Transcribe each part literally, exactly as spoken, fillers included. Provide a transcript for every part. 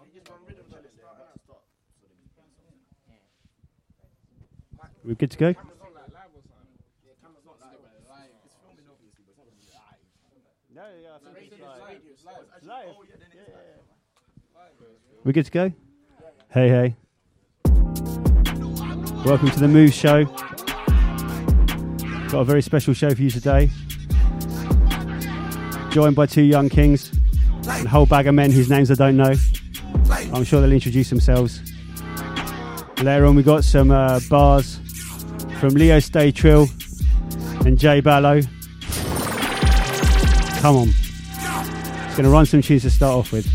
We're good to go? No, yeah, I think it's live. We're good to go? Hey, hey. Welcome to the Move Show. Got a very special show for you today. Joined by two young kings and a whole bag of men whose names I don't know. I'm sure they'll introduce themselves. Later on we got some uh, bars from Leo Stay Trill and Jay Ballo. Come on. Just going to run some tunes to start off with.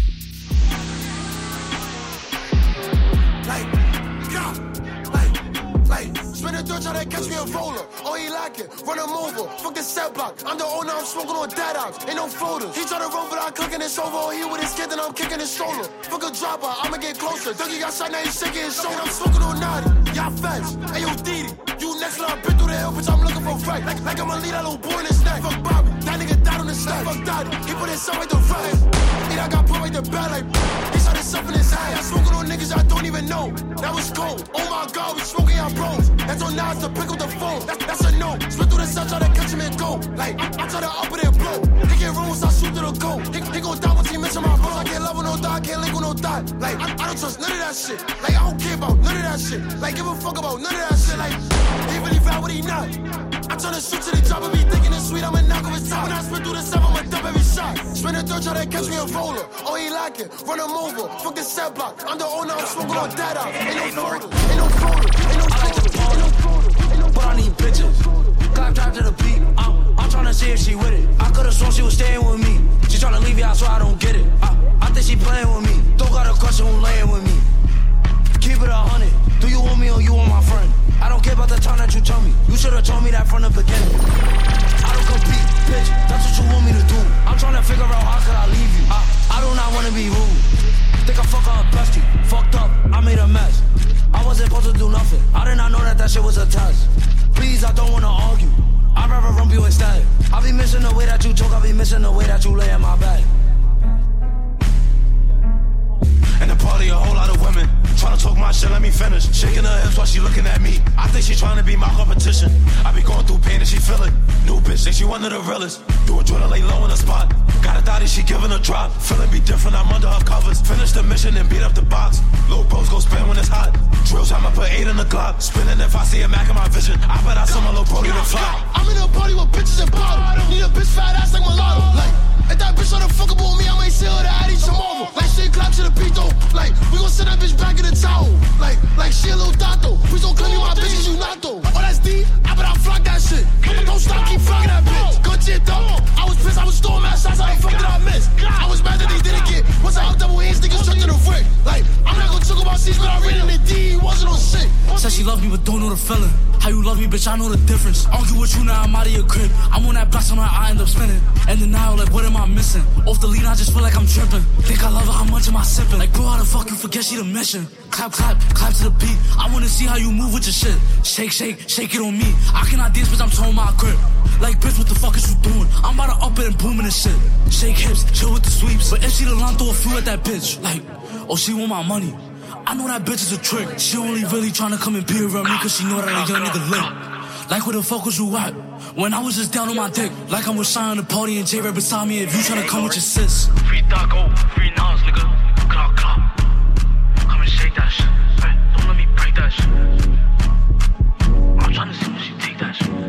Run him over, fuck the set block. I'm the owner, I'm smoking on dead ops. Ain't no floaters. He try to run, but I'm cooking this over. He with his kid, then I'm kicking his stroller. Fuck a dropper, I'ma get closer. Dougie got shot, now he's shaking his shoulder. I'm smoking on naughty. Y'all feds. Hey, yo, Didi. You next, I've been through the hill, bitch, I'm looking for wreck. Like, like I'ma lead that little boy in his neck. Fuck Bobby, that nigga died on the stack. Fuck Dottie, he put himself right the rest. He I got put right the bed like, he shot himself in his eye. I'm smoking on niggas I don't even know. That was cold. Oh my God, we smoking our bros. That's on Nas to pick up the phone. That's, that's a no. Split through the sun, try to catch him and go. Like, I, I try to up it and blow. He get wrong once I shoot to the goal. He, he gon' die once he mention my bros. I can't love with no thought, I can't link with no thought. Like, I, I don't trust none of that shit. Like, I don't care about none of that shit. Like, give a fuck about none of that shit. Like, he really found what he not. I turn the shoot to the drop and be thinking it's sweet, I'ma knock off his top. When I spin through the seven, I'ma dump every shot. Spin the third, try to catch me a roller. Oh, he like it, run him over. Fuck the set block. I'm the owner, I'm smoking on dead out. Ain't no floater, ain't no floater, ain't no floater, ain't no floater. But I need bitches. Clap, clap to the beat. I'm, I'm tryna see if she with it. I could've sworn she was staying with me. She tryna leave you out, so I don't get it. I, I think she playing with me. Don't got a question who laying with me. Keep it a hundred. Do you want me or you want my friend? I don't care about the time that you tell me. You should've told me that from the beginning. I don't compete, bitch. That's what you want me to do. I'm tryna figure out how could I leave you. I, I do not wanna be rude. Think I fuck her bestie. Fucked up, I made a mess. I wasn't supposed to do nothing. I did not know that that shit was a test. Please, I don't wanna argue. I'd rather rump you instead. I be missing the way that you talk. I be missing the way that you lay in my bed. And the party, a whole lot of women tryna talk my shit, let me finish. Shaking her hips while she looking at me. I think she tryna be my competition. I be going through pain and she feel it. New bitch, think she one of the realest. Do a drill and lay low in the spot. Got a thotty, she giving a drop. Feeling be different, I'm under her covers. Finish the mission and beat up the box. Little bros go spin when it's hot. Drill time, I put eight in the clock. Spinning if I see a Mac in my vision. I bet I saw my little brody to fly. I'm in a party with bitches and bottles. Need a bitch fat ass like mulatto. Like, if that bitch tryna fuck up with me, I might seal her to Addy tomorrow. Like, shit clap to the beat though. Like, we gon' send that bitch back in the towel. Like, like she a little dato. Please don't claim me my bitch, cause you not though. Oh, that's D, I bet I flock that shit. Don't stop, keep flocking that bitch. Good shit though. I was pissed, I was storming mad shots, how the fuck did I miss? I was mad that they didn't get. Once I up double hands, niggas straight to the frick. Like, I'm not gonna talk about C's, but I read in the D, he wasn't on shit. Said she love me, but don't know the feeling. How you love me, bitch, I know the difference. Argue with you now, I'm out of your crib. I'm on that block, somewhere I end up spinning. And then now, like, what am I missing? Off the lead, I just feel like I'm tripping. Think I love her, how much am I sipping? Like, bro, how the fuck you forget she the mission? Clap, clap, clap to the beat. I wanna see how you move with your shit. Shake, shake, shake it on me. I cannot dance, bitch, I'm towing my grip. Like, bitch, what the fuck is you doing? I'm about to up it and booming this shit. Shake hips, chill with the sweeps. But if she the line, throw a few at that bitch. Like, oh, she want my money. I know that bitch is a trick. She only really tryna come and be around me cause she know that a young nigga lit. Like, where the fuck was you at? When I was just down on my dick. Like I'm with Shine on the party and J right beside me. If you tryna come with your sis. Free Taco, free Nas, nigga. Clock, clock. Come and shake that shit. Hey, don't let me break that shit. I'm tryna see when she take that shit.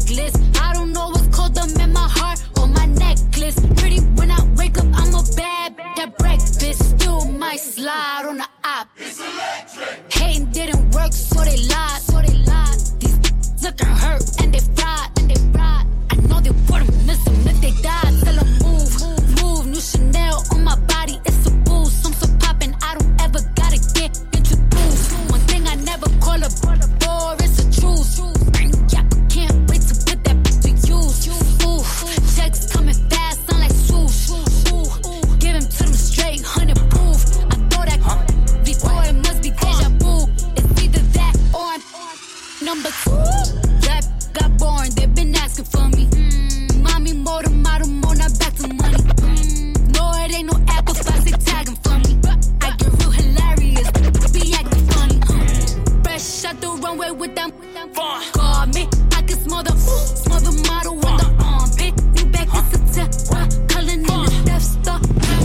reckless. I don't know what's called them in my heart or my necklace. Pretty when I wake up, I'm a bad that breakfast. Still might slide on the op. It's electric. Hating didn't work, so they lied. So they lied. These looking hurt and they fried and they fried. I know they wouldn't miss them if they died. Tell them move, move, move. New Chanel on my body, it's a boost. I'm so poppin', I don't ever gotta get introduced. One thing I never call a bore, it's a truce. Yeah, I can't wait to put that bitch to use. Ooh, checks coming fast, sound like swoosh. Ooh, give him to them straight, hundred proof. I know that before it must be deja vu. It's either that or I'm number two. Rap got boring, they been asking for me. Mm, mommy, more the model, more not back to money. Mm, no, it ain't no Apple Fox, they tagging for me. I get real hilarious, be acting funny. Mm, fresh out the runway with them. Call me, I can smell the, smell the model on the armpit. New back in September, calling in the Death Star.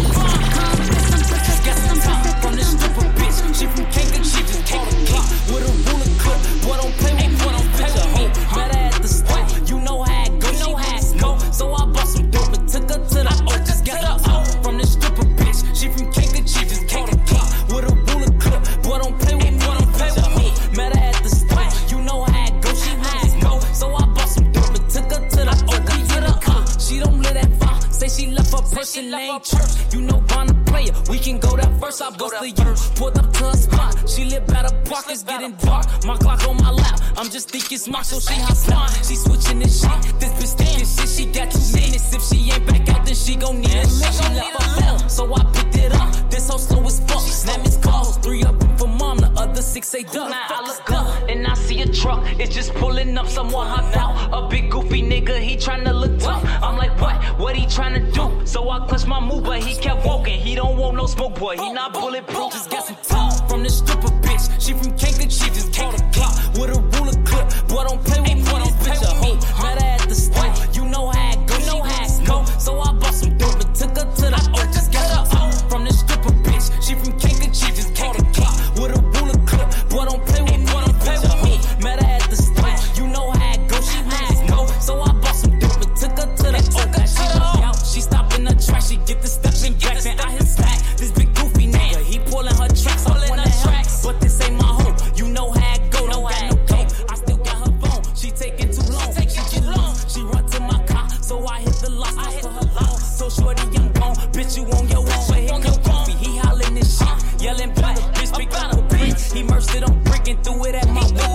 Got some top from this stripper bitch. She from Kanka, she just called a clock with a ruler clip. Boy, don't play with me, don't pitch a hoe. Met her at the store, you know how it go, she has go. So I bought some dope and took her to the O. Just got her out from this stripper bitch. She from Kanka, she just called a clock with a ruler clip. Boy, don't play with me, don't pitch a hoe. Met her at the store, you know how it go, she has go. So I bought some dope and took her to the O. Get her out, she don't live that far. Say she left her person name church. You know I'm a player, we can go that first. I bust the year, pulled up to a spot. She live by the park, it's getting dark. My clock on my lap, I'm just thinking smart, so she hot smart. She switching this shit, this bitch thinking shit. She got two minutes, if she ain't back out, then she gon' need a lick. She left her bell, so I picked it up. This hoe slow as fuck, now miss calls. Three of them for mom, the other six say duck. Now I look up, and I see a truck, it's just pulling up, someone hopped out. A big goofy nigga, he tryna look tough. I'm like, what? What he tryna do? So I clutched my move, but he kept walking. He don't want no smoke, boy, he not bulletproof. Just got some top from this stripper bitch. She from Kanka, she just called a clock with a ruler clip. Boy, don't play with me, don't pitch a hoe. Met her at the store, you know how it go, she has go. So I bought some dope and took her to the O. Just got her out from this stripper bitch. She from Kanka, she just called a clock with a ruler clip. Boy, don't play with me, don't pitch a hoe. Met her at the store, you know how it go, she has go. So I bought some dope and took her to the O. She got out, she stopped in the trash, she get the stepping back, and I hit stack. This big goofy nigga, he pulling her tracks, all in the tracks. But this ain't my hoe, you know how it go, don't got no coke. I still got her phone, she taking too long, she get long. She run to my car, so I hit the lock, I hit her long. So shorty, young bone, bitch, you on your own, but hit your goofy, he hollering this shit, yelling black, bitch, big on a bitch. He merged it on brick and threw it at my whip.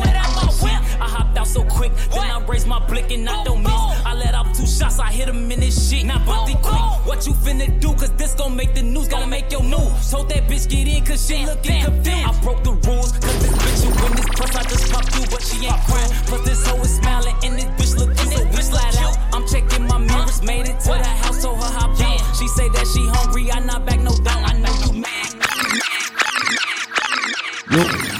I hopped out so quick, then I raised my blick and I don't miss. I let off two shots, I hit him in his shit. Now Bunty quick, what you finna do? Cause this gon' make the news, gotta make your news. Told that bitch get in cause she looking confused. I broke the rules, cause this bitch you win this press, I just popped through, but she ain't crying. Plus this hoe is smiling and this bitch look cute, so we slide out. I'm checking my mirrors, made it to the house, told her hop in. She say that she hungry, I not back no down, I know you mad. Yo.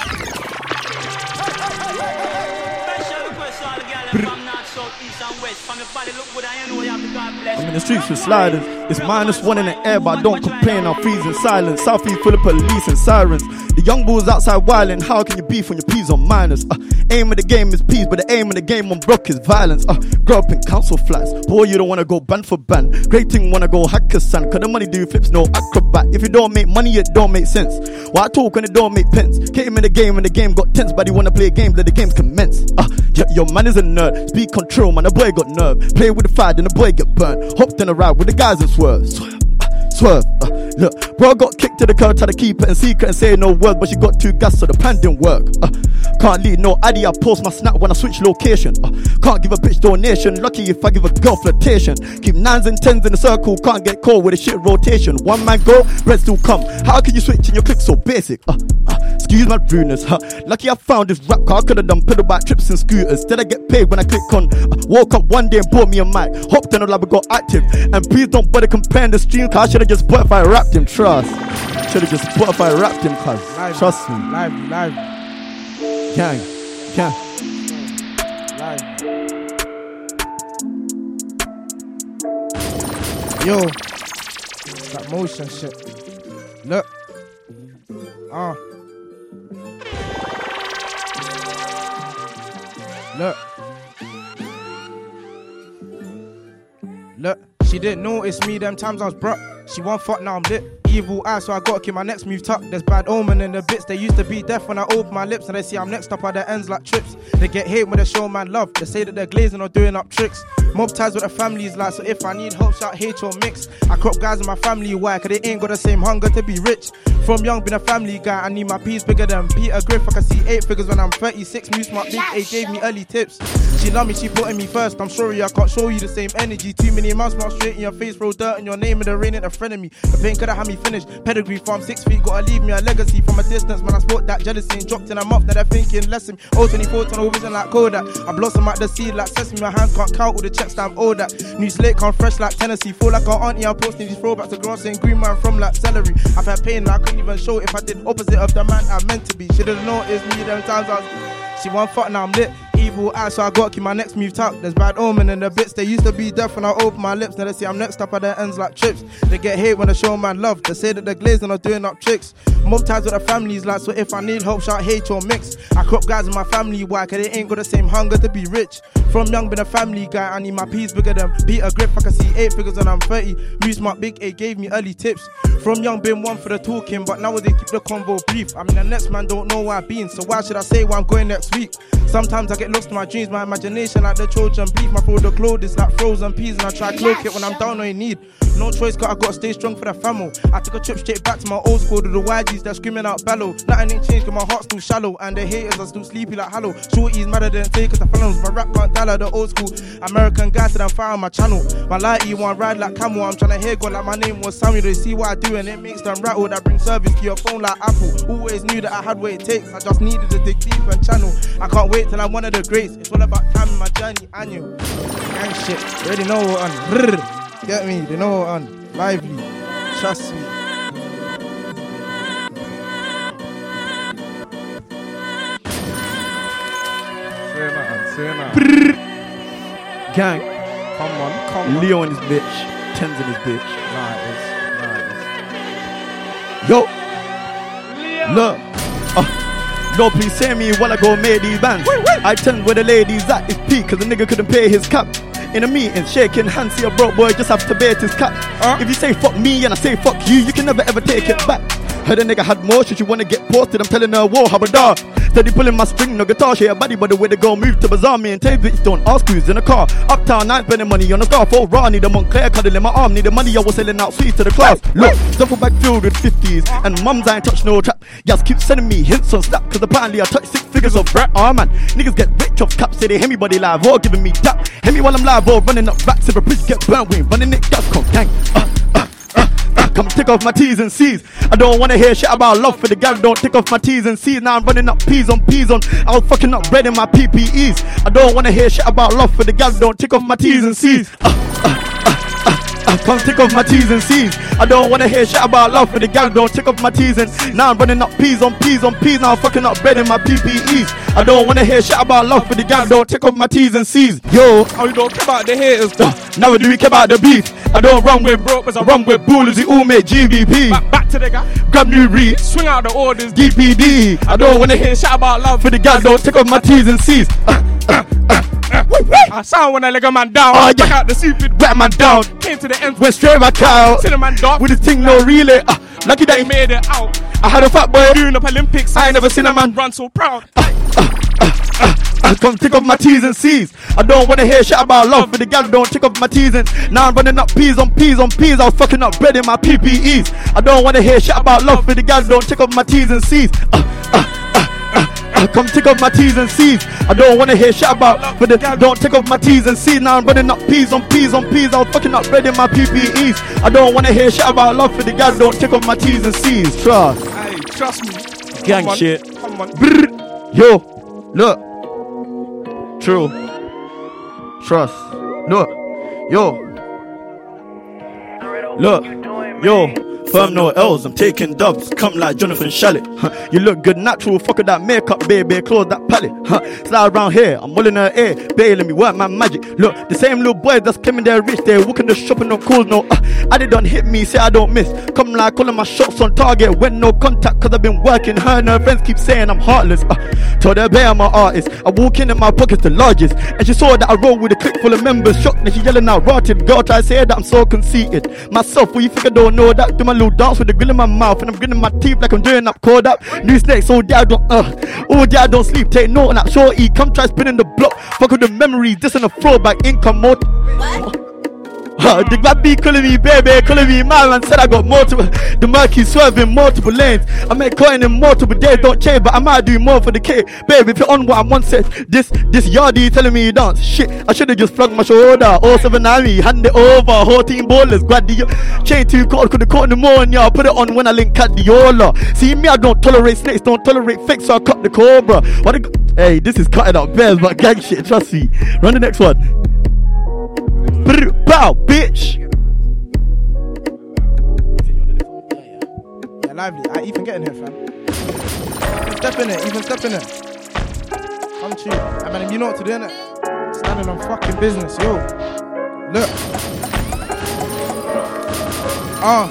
I'm in the streets with sliders. It's minus one in the air, but I don't complain. I'll freeze in silence. Southeast full of police and sirens. The young bulls outside wildin'. How can you beef when your peas on minus? Uh, aim of the game is peace, but the aim of the game on broke is violence. Uh, grow up in council flats. Boy, you don't wanna go band for band. Great thing wanna go Hakkasan. Cause the money do flips, no acrobat. If you don't make money, it don't make sense. Why talk when it don't make pence? Came in the game when the game got tense, but he wanna play a game, let the games commence. Uh, your, your man is a nerd. Speed control, man, the boy got nerve. Play with the fire, then the boy get burnt. Hopped in a ride with the guys and swerve. Swerve, uh, swerve. Uh, look, bro got kicked to the curb, tried to keep it in secret and say no word, but she got too gas, so the plan didn't work. Uh, can't lead no addy, I post my snap when I switch location. Uh, can't give a bitch donation, lucky if I give a girl flirtation. Keep nines and tens in the circle, can't get caught with a shit rotation. One man go, bread still come. How can you switch in your click so basic? Uh, uh, excuse my rudeness, huh? Lucky I found this rap car, I could've done pedal bike trips and scooters. Instead I get paid when I click on. Uh, woke up one day and bought me a mic. Hopped in the lab and got active. And please don't bother comparing the stream, cause I should've just bought if I rapped him, trust. Should've just bought if I rapped him, cause live, trust me. Live, live. Gang, gang. Live. Yo, that motion shit. Look. Ah. Uh. Look. Look, she didn't notice me them times I was broke. She want fuck, now I'm lit. Evil eye, so I gotta keep my next move tucked. There's bad omen in the bits. They used to be deaf when I open my lips, and they see I'm next up at the ends like trips. They get hate when they show man love. They say that they're glazing or doing up tricks. Mob ties with the families like, so if I need help, shout hate or mix. I crop guys in my family, why? Cause they ain't got the same hunger to be rich. From young, been a family guy. I need my peas bigger than Peter Griff. I can see eight figures when I'm thirty-six. Muse my big A gave me early tips. She love me, she putting me first. I'm sorry I can't show you the same energy. Too many mouths smart straight in your face, roll dirt in your name in the rain ain't a friend of me. The pain could've had me finish. Pedigree farm six feet, gotta leave me a legacy from a distance. When I sport that jealousy and dropped in a month, now they're thinking less of me. oh twenty-four tunnel vision like Kodak. I blossom at the seed like sesame. My hands can't count all the checks that I'm owed at. New slate come fresh like Tennessee. Feel like an auntie, I'm posting these throwbacks to grass saying green man from like celery. I've had pain, I couldn't even show it if I did opposite of the man I meant to be. Should've noticed me them times I was. She want fuck, now I'm lit. Evil eye, so I gotta keep my next move tucked. There's bad omen in the bits. They used to be deaf when I open my lips. Now they see I'm next up at their ends like trips. They get hate when they show man love. They say that they're glazing or doing up tricks. Mob ties with the families like, so if I need help, shout hate or mix. I crop guys in my family, why? Cause they ain't got the same hunger to be rich. From young, been a family guy. I need my peas bigger than Peter Griff. I can see eight figures when I'm thirty. Muse my big A gave me early tips. From young, been one for the talking, but now they keep the convo brief. I mean, the next man don't know where I've been, so why should I say where I'm going next week? Sometimes I get lost in my dreams, my imagination like the Trojan beef. My throw the clothes is like frozen peas, and I try cloak it when I'm down or in need. No choice, cause I gotta stay strong for the family. I took a trip straight back to my old school to the Y Gs that screaming out bellow. Nothing ain't changed, cause my heart's still shallow, and the haters are still sleepy like hollow. Shorty's madder than takers, the felons. My rap can't die like the old school American guy said I'm fire on my channel. My lighty one ride like camel. I'm tryna hear God like my name was Samuel. They see what I do and it makes them rattle. That brings service to your phone like Apple. Always knew that I had what it takes. I just needed to dig deep and channel. I can't wait till I'm one of the greats. It's all about time in my journey, annual. Gang shit, they already know what on. Get me, they know what on. Lively, trust me. Say nothing, say nothing. Gang. Come on, come on. Leo in his bitch. Tens in his bitch. Nah, it's, nah, it's. Yo. Leo. Look. Uh, no, please say me while I go make these bands. Wait, wait. I tell where the ladies at is peak, cause the nigga couldn't pay his cap. In a meeting, shaking hands, see a broke boy just have to bait his cap. Uh? If you say fuck me and I say fuck you, you can never ever take it back. Heard a nigga had more shit, you wanna get posted, I'm telling her, whoa, how about that? Steady pulling my string, no guitar, share a body, but the way to go, move to bazaar, me and Tay bitch don't ask who's in a car. Uptown, I ain't spending money on a car, for raw, need a Montclair, cuddle in my arm, need the money, I was selling out sweets to the class. Look, duffel bag filled with fifties, and mums I ain't touch no trap. Yes, keep sending me hints on snap, cause apparently I touch six figures of rap. Ah, man, niggas get rich off caps, say they hear me body live, or giving me tap. Hear me while I'm live, or running up racks, if a bridge get burnt, we ain't running it, gas come gang. Uh, uh, uh, uh, come take off my T's and C's. I don't wanna hear shit about love for the gal, don't take off my T's and C's. Now I'm running up P's on P's on. I was fucking up bread in my P P Es. I don't wanna hear shit about love for the gal, don't take off my T's and C's. Uh, uh, uh, uh, uh, come take off my T's and C's. I don't wanna hear shit about love for the gal, don't take off my T's and C's. Now I'm running up P's on P's on P's. Now I'm fucking up bread in my P P Es. I don't wanna hear shit about love for the gal, don't take off my T's and C's. Yo, oh, you don't care about the haters, uh, now do we care about the beef? I don't run with broke, but I run with bullets, we all make G B P. Back, back to the guy, grab new read, swing out the orders, D P D. I don't wanna hear shit about love for the gal, don't take off my T's and C's. Uh, uh, uh, uh, wait, wait. I sound when I leg a man down, oh, yeah. Back out the stupid, wet man down, came to the end, went straight back out, to the man dark, with his thing no relay. Uh, lucky that he made it out. I had a fat boy doing up Olympics, I ain't never seen a man run so proud. Uh, uh, uh, uh, uh, come take off my T's and C's. I don't wanna hear shit about love for the gal, don't take off my T's and now I'm running up P's on P's on P's. I was fucking up bread in my P P Es. I don't wanna hear shit about love for the gal, don't take off my T's and C's. Uh, uh, uh, uh, uh, come take off my T's and C's. I don't wanna hear shit about for the gal, don't take off my T's and C's. Now I'm running up P's on P's on P's. I was fucking up bread in my P P Es. I don't wanna hear shit about love for the gal, don't take off my T's and C's. Trust. Hey, trust me. Gang Come shit. Come on. Brrr. Yo, look. True. Trust. Look. Yo. Look. Yo. Firm no L's, I'm taking dubs, come like Jonathan Shalit. Huh. You look good natural, fuck with that makeup, baby, close that palette. Huh. Slide around here, I'm all in her ear, baby, let me work my magic. Look, the same little boys that's claiming they're rich, they're walking the shop and no calls, no. Uh, I did don't hit me, say I don't miss. Come like calling my shots on target, when no contact, cause I've been working. Her and her friends keep saying I'm heartless. Uh, told her bear I'm an artist. I walk in and my pocket's the largest, and she saw that I roll with a clique full of members. Shocked and she yelling out rotted. Girl try to say that I'm so conceited. Myself, well you think I don't know that? Do my little dance with the grill in my mouth, and I'm gritting my teeth like I'm doing up called up. New snakes, oh dad don't uh, oh dad don't sleep. Take note on that short E. Come try spinning the block. Fuck with the memories. This in a throwback income mode. Uh, the grab be calling me baby, calling me man, man said I got multiple. The murky swerving multiple lanes. I make coin in multiple days, don't change, but I might do more for the K. Baby, if you're on what I'm on set, this this yardie telling me you dance. Shit, I should've just plugged my shoulder. oh seven nine me, hand it over. Whole team ballers, grab the chain too cold, could've caught in the morning, yeah. Put it on when I link Cadiola. See me, I don't tolerate snakes, don't tolerate fakes, so I cut the cobra. What the g- hey, this is cutting out bears, but gang shit, trust me. Run the next one. Brr, bow, bitch. Yeah, lively. I even get in here, fam. Even step in it, even step in it. Come to you. I mean, you know what to do, innit? Standing on fucking business, yo. Look. Ah.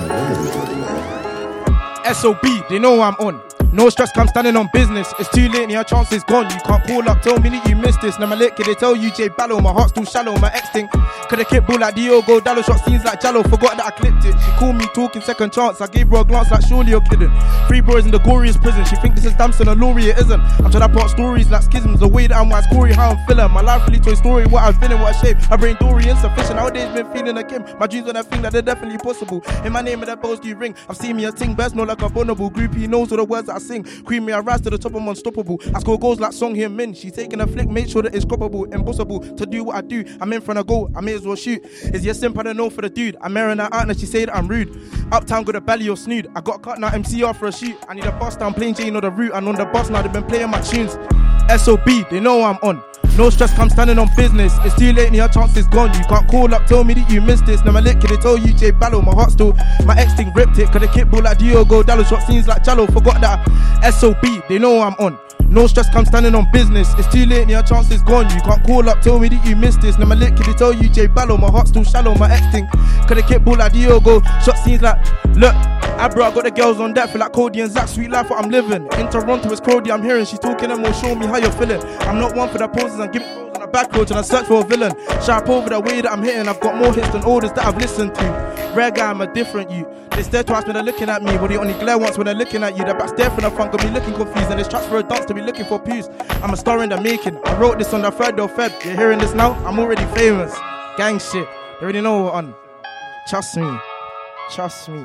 Uh. S O B, they know I'm on. No stress, come standing on business. It's too late and your chance is gone. You can't call up, tell me that you missed this. Now my lit, can they tell you J Ballo? My heart's too shallow, my ex thing. Could have kicked ball like Diogo Dallo, shot scenes like Jallo. Forgot that I clipped it. She called me talking second chance. I gave her a glance like surely you're kidding. Three boys in the goriest prison. She think this is Damson or Laurie, it isn't. I'm trying to put stories like schisms. The way that I'm wise, Corey, how I'm feeling. My life really Toy Story, what I'm feeling, what I shape. My brain Dory insufficient. Nowadays been feeling a Kim. My dreams on that thing that they're definitely possible. In my name of that bells do ring. I've seen me a ting best, no like a vulnerable groupie. Knows all the words that I sing. Creamy, I rise to the top, I'm unstoppable. I score goals like Song Hyun Min. She's taking a flick, make sure that it's croppable. Impossible to do what I do. I'm in front of goal, I may as well shoot. Is your simp, I don't know for the dude. I'm airing her out and she say that I'm rude. Uptown got a belly or snood. I got cut now M C R for a shoot. I need a bus down plain Jane or the route. And on the bus now they've been playing my tunes. S O B, they know I'm on. No stress, come standing on business. It's too late and your chance is gone. You can't call up, tell me that you missed this. Now my lit, can they tell you J Ballo? My heart still, my ex thing ripped it. Could have kicked ball like Diogo Dallo, shot scenes like Jallo. Forgot that S O B, they know I'm on. No stress, come standing on business. It's too late and your chance is gone. You can't call up, tell me that you missed this. Now my lit, can they tell you J Ballo? My heart's still shallow, my ex thing. Could have kicked ball like Diogo, shot scenes like, look, Abra, I got the girls on deck, feel like Cody and Zach, sweet life what I'm living. In Toronto, it's Cody, I'm hearing, she's talking and will show me how you're feeling. I'm not one for the poses, I'm giving on the back road and I search for a villain. Sharp over the way that I'm hitting, I've got more hits than orders that I've listened to. Rare guy, I'm a different you. They stare twice when they're looking at me, but they only glare once when they're looking at you. They're back stare from the front, got me looking confused, and there's tracks for a dance to be looking for pews. I'm a star in the making, I wrote this on the third of Feb. You're hearing this now, I'm already famous. Gang shit, they already know what on. Trust me, trust me.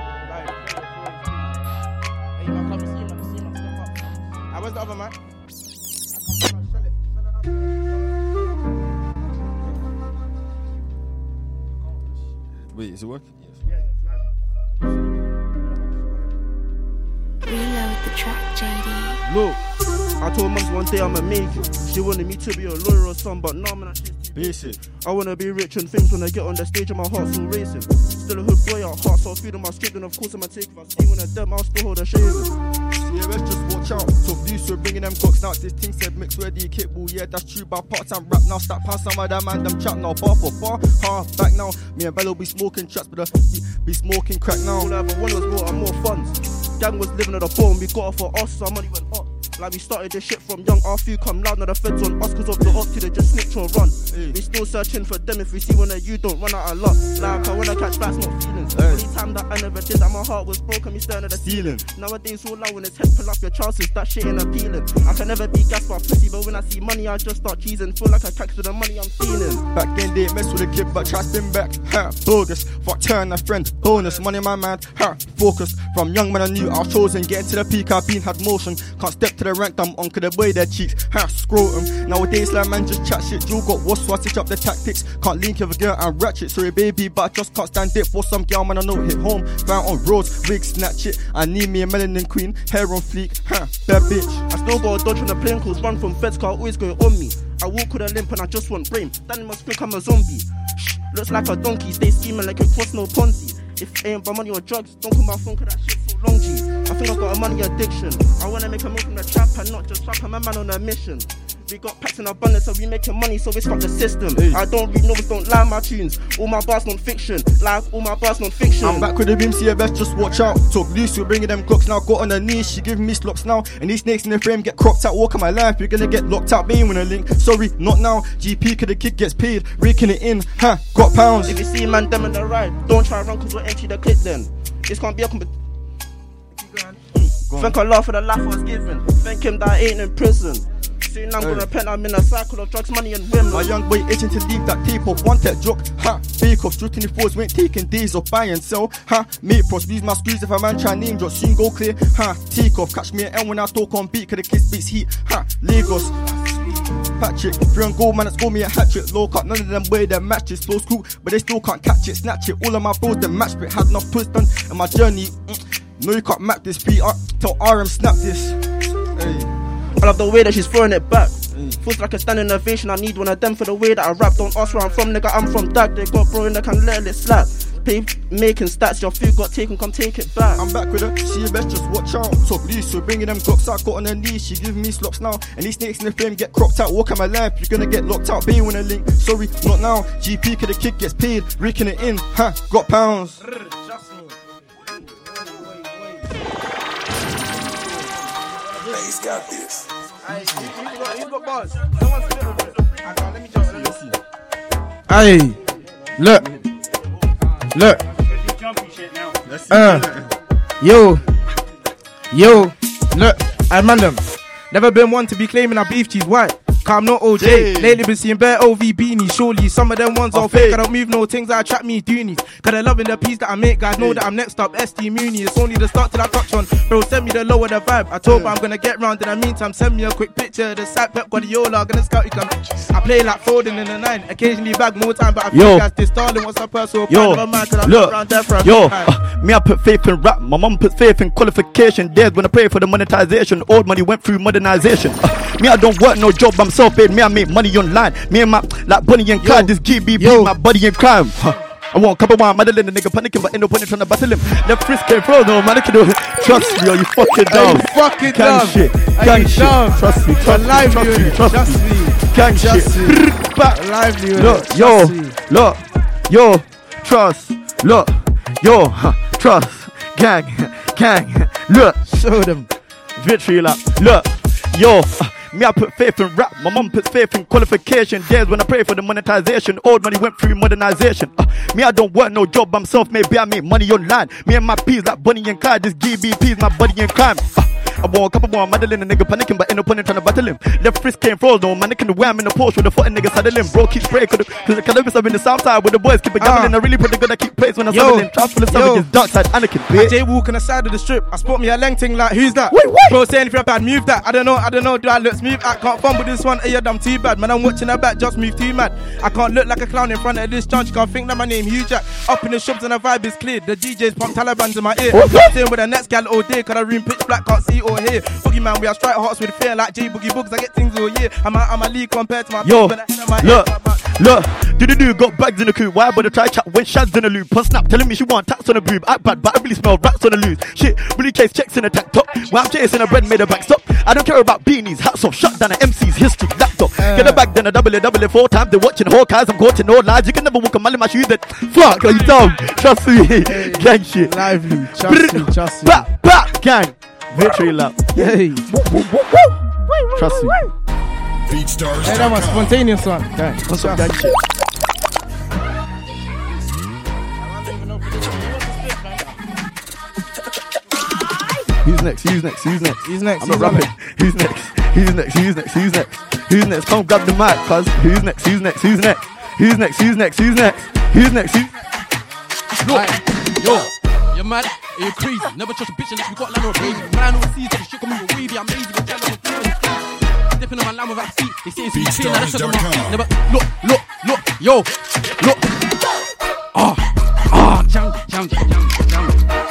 Where's the other man? Wait, is it working? Yes. Yeah, yeah, Reload the track, J D. Look, I told mums one day I'ma make it. She wanted me to be a lawyer or something, but nah, man, that shit's too basic. I wanna be rich and things when I get on the stage and my heart's still racing. Still a hood boy at heart, so I feed on my script, and of course I'ma take if I see when I dead, I'll still hold a shaving. C R S just watch out. Took loose, we're bringing them cocks now. This thing said mix ready kickball. Yeah, that's true. But part time rap now. Start pass some of that man. Them chat now. Bar for bar. Ha, back now. Me and Bello be smoking tracks, but uh, be, be smoking crack now. All I ever wanted was more and more funds. Gang was living at the bottom. We got off for us, so our money went up. Like we started this shit from young. Our few come loud, now the feds on us. Cause of the up to they just snitch or run. Hey. We still searching for them. If we see one of you don't run out a lot. Like I wanna catch facts, not feelings. Hey. Only time that I never did that, my heart was broken. Me staring at the ceiling. Nowadays all loud when it's head pull up your chances. That shit ain't appealing. I can never be gassed by pussy, but when I see money I just start cheesing. Feel like I tax with the money I'm stealing. Back then they mess with a kid, but try spin back. Ha, bogus. Fuck turn a friend. Bonus. Money in my mind. Ha, focus. From young man I knew I was chosen. Getting to the peak I've been had motion. Can't step to the rank I'm on. The boy their cheeks, ha, scrotum. Nowadays, like man, just chat shit. Drew got what's so I switch up the tactics. Can't link with a girl and ratchet. Sorry, baby, but I just can't stand it for some girl, man. I know hit home. Found on roads, wig, snatch it. I need me a melanin queen, hair on fleek, ha, bad bitch. I still got a dodge on the plane, cause run from feds, car always going on me. I walk with a limp and I just want brain. Danny must think I'm a zombie. Shh, looks like a donkey, stay scheming like it costs no Ponzi. If it ain't about money or drugs, don't put my phone cause that shit so long, G. I think I've got a money addiction. I wanna make a move from the trap and not just rap. I'm a man on a mission. We got packs in abundance, so we making money, so it's fuck the system. Hey. I don't read novels, don't lie my tunes. All my bars non-fiction, like all my bars non-fiction. I'm back with the beam, C F S, just watch out. Talk loose, we're bringing them clocks now. Got on her knees, she giving me slops now. And these snakes in the frame get cropped out. Walk on my life, you're gonna get locked out. Being with a link, sorry, not now. G P, cause the kid gets paid, raking it in, huh? Got pounds. If you see man them in the ride, don't try run cause we'll empty the clip then. This can't be a competition. Think I laugh for the life I was given. Thank him that I ain't in prison. Soon I'm hey. gonna repent, I'm in a cycle of drugs, money and women. My young boy itching to leave that tape off. Want that joke, ha, fake off. Street twenty-fours, we ain't taking days off. Buy and sell, ha, mate pros. Use my screws if a man try name drop. Soon go clear, ha, take off. Catch me an L when I talk on beat, cause the kids beats heat, ha, Lagos. Patrick, three and gold, man, let's go me a hat trick. Low cut, none of them wear their matches. Flow school, but they still can't catch it, snatch it. All of my bros, them match fit. Had enough twist done in my journey. Mm. No, you can't map this beat up. Tell R M snap this. Hey. I love the way that she's throwing it back. Mm. Feels like a standing ovation. I need one of them for the way that I rap. Don't ask where I'm from, nigga. I'm from Dag. They got bro and they can let it slap. Pay making stats. Your food got taken. Come take it back. I'm back with her. See you best just watch out. Talk loose. So bringing them glocks out. Got on her knees. She giving me slops now. And these snakes in the frame get cropped out. Walk on my life. You're gonna get locked out. Being with a link. Sorry, not now. G P cause the kid gets paid. Raking it in. Ha. Got pounds. Blaze got this. Hey, look, look. Uh, yo, yo, look. I man them. Never been one to be claiming I beef cheese. Why? Cause I'm not O J. Hey. Lately been seeing bare O V beanies. Surely some of them ones are fake. I don't move no things that attract me doonies. Cause they're loving the piece that I make. Guys know that I'm next up. S T Mooney. It's only the start till I touch on. Bro, send me the lower the vibe. I told yeah. I'm gonna get round. In the meantime, send me a quick picture of the side Pep Guardiola. Gonna scout you come. I play like Foden in the nine. Occasionally bag more time, but I feel guys this darling. What's up, personal? Yo, of a man, cause I look, round there for a yo, uh, me I put faith in rap. My mum puts faith in qualification. Days when I pray for the monetization. Old money went through modernization. Uh, me I don't work no job. I'm self-paid. Me I make money online. Me and my like Bonnie and Clyde. This G B B, yo. My buddy in crime. Huh. I want a couple one, Madeline, the nigga panicking, but ain't no point trying to battle him. Left frisk came through, no man, trust me, or you fucking dumb. You fucking gang dumb. shit, gang shit. Dumb. Trust me, trust me, trust me, trust me, me. Gang shit. Back. Look, yo, look, yo, trust, look, yo, huh, trust, gang, gang, look, show them, victory lap, look, yo. Uh, Me I put faith in rap, my mum puts faith in qualification. Days when I pray for the monetization. Old money went through modernization. uh, Me I don't work no job, I'm self-made. I make money online. Me and my P's like Bonnie and Clyde. This G B P's my buddy in crime. uh, I want a couple more Madeline, a nigga panicking, but ain't no point in trying to battle him. Left frisk came froze, no man, in the wham in the Porsche with the foot and niggas saddling. Bro, keep spraying, cause the cannabis I'm in the south side with the boys keep it gambling. uh, I really pretty good, I keep praise when I'm selling. Trap full of savages, dark side, Anakin, bitch. Jay walk on the side of the strip, I spot me a lengthing like, who's that? Wait, wait. Bro, saying if you're bad, move that. I don't know, I don't know, do I look smooth? I can't fumble this one, hey, I'm too bad. Man, I'm watching her back, just move too mad. I can't look like a clown in front of this chance. You can't think that my name Hugh Jack. Up in the shops and the vibe is cleared. The D Js pump Taliban's in my ear. I'm staying with the next gal all day, cause the room pitch black, can't see or hear. Boogie man, we are strike hearts with fear like J Boogie Boogs. I get things all year. I'm a, I'm a league compared to my yo, but the head of my look, head, look, do the do got bags in the coupe. Why bother try chat when Shad's in the loop? On snap telling me she want tax on the boob. Act bad, but I really smell rats on the loose. Shit, really chase checks in a tank top. While I'm chasing a bread made a back stop. I don't care about beanies, hats off, shut down an M C's history, laptop. Uh, Get a bag, then a double it, double it four times. They're watching Hawkeyes, I'm quoting no lies. You can never walk a mile in my shoes that fuck, are you dumb? Trust me, hey, gang shit. Lively, trust me, trust me. Back, back, gang. Victory lap. Yay. Trust me. BeatStars. Hey, that was spontaneous one. Gang. What's up, gang shit? Who's next? Who's next? Who's next? Who's next? I'm not rapping. Who's next? Who's next? Who's next? Who's next? Who's next? Come grab the mic, cuz. Who's next? Who's next? Who's next? Who's next? Who's next? Who's next? Who's next? Who's Yo, you're mad? Are you crazy? Never trust a bitch unless we got land or baby. Man overseas, the shit got me with wavy. I'm lazy, but tell them I'm dipping on my lamb without feet. They say it's me chain, I just said on my feet. Never look, look, look, yo, look. Ah, ah, jam, jam, jam, jam.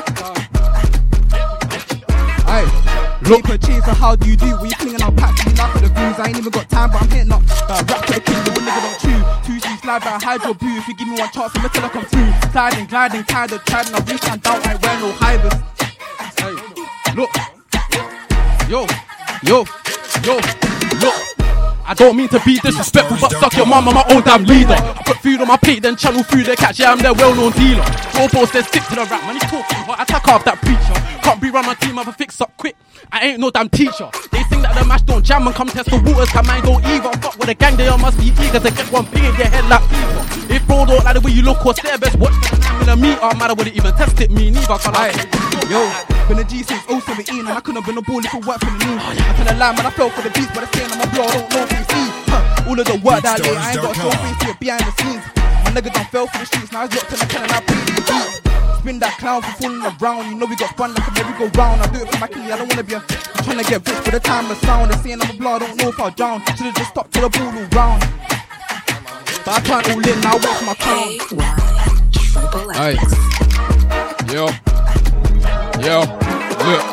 Hey, look a cheese, so how do you do? When you clinging on packs, you laugh at the goons. I ain't even got time, but I'm hitting up. Uh, rap to the king, the nigga don't chew. Two sheets slide back, hide your boo. If you give me one chance, I'ma till I come through. Sliding, gliding, tired of trying. I reach and down, I ain't wear no hivers. Hey, look, yo, yo, yo, look. I don't mean to be disrespectful, but suck your mum, I'm my own damn leader. I put food on my plate, then channel through the catch, yeah, I'm their well-known dealer. Four posts, then stick to the rap, man, he's talking, but I attack off that preacher. Can't be run my team, have a fix up quick. I ain't no damn teacher. They think that the match don't jam and come test the waters, cause mine don't either. Fuck with a gang, they all must be eager to get one thing in their head like fever. If bro don't like the way you look or stare, best watch I'm in a meet, I'm mad, I wouldn't even test it, me neither, cause I yo, been a G since oh seventeen, and I couldn't have been a ball if it worked for me. I tell a lie, man, I fell for the beats, but I stay on my blood, I don't know if you see. Huh. All of the work that I lay, I ain't got a show face to it behind the scenes. My nigga done fell for the streets, now I was locked in the pen and I paid the beat. Spin that clown for fooling around, you know we got spun like a merry-go-round. I do it for my killie, I don't wanna be a I'm trying to get rich for the time of sound. They're saying I'm a blood, I don't know if I'll drown. Should've just stopped till the ball all round. But I can't all in, now I wait for my crown. Aye. Yo. Yo. Look.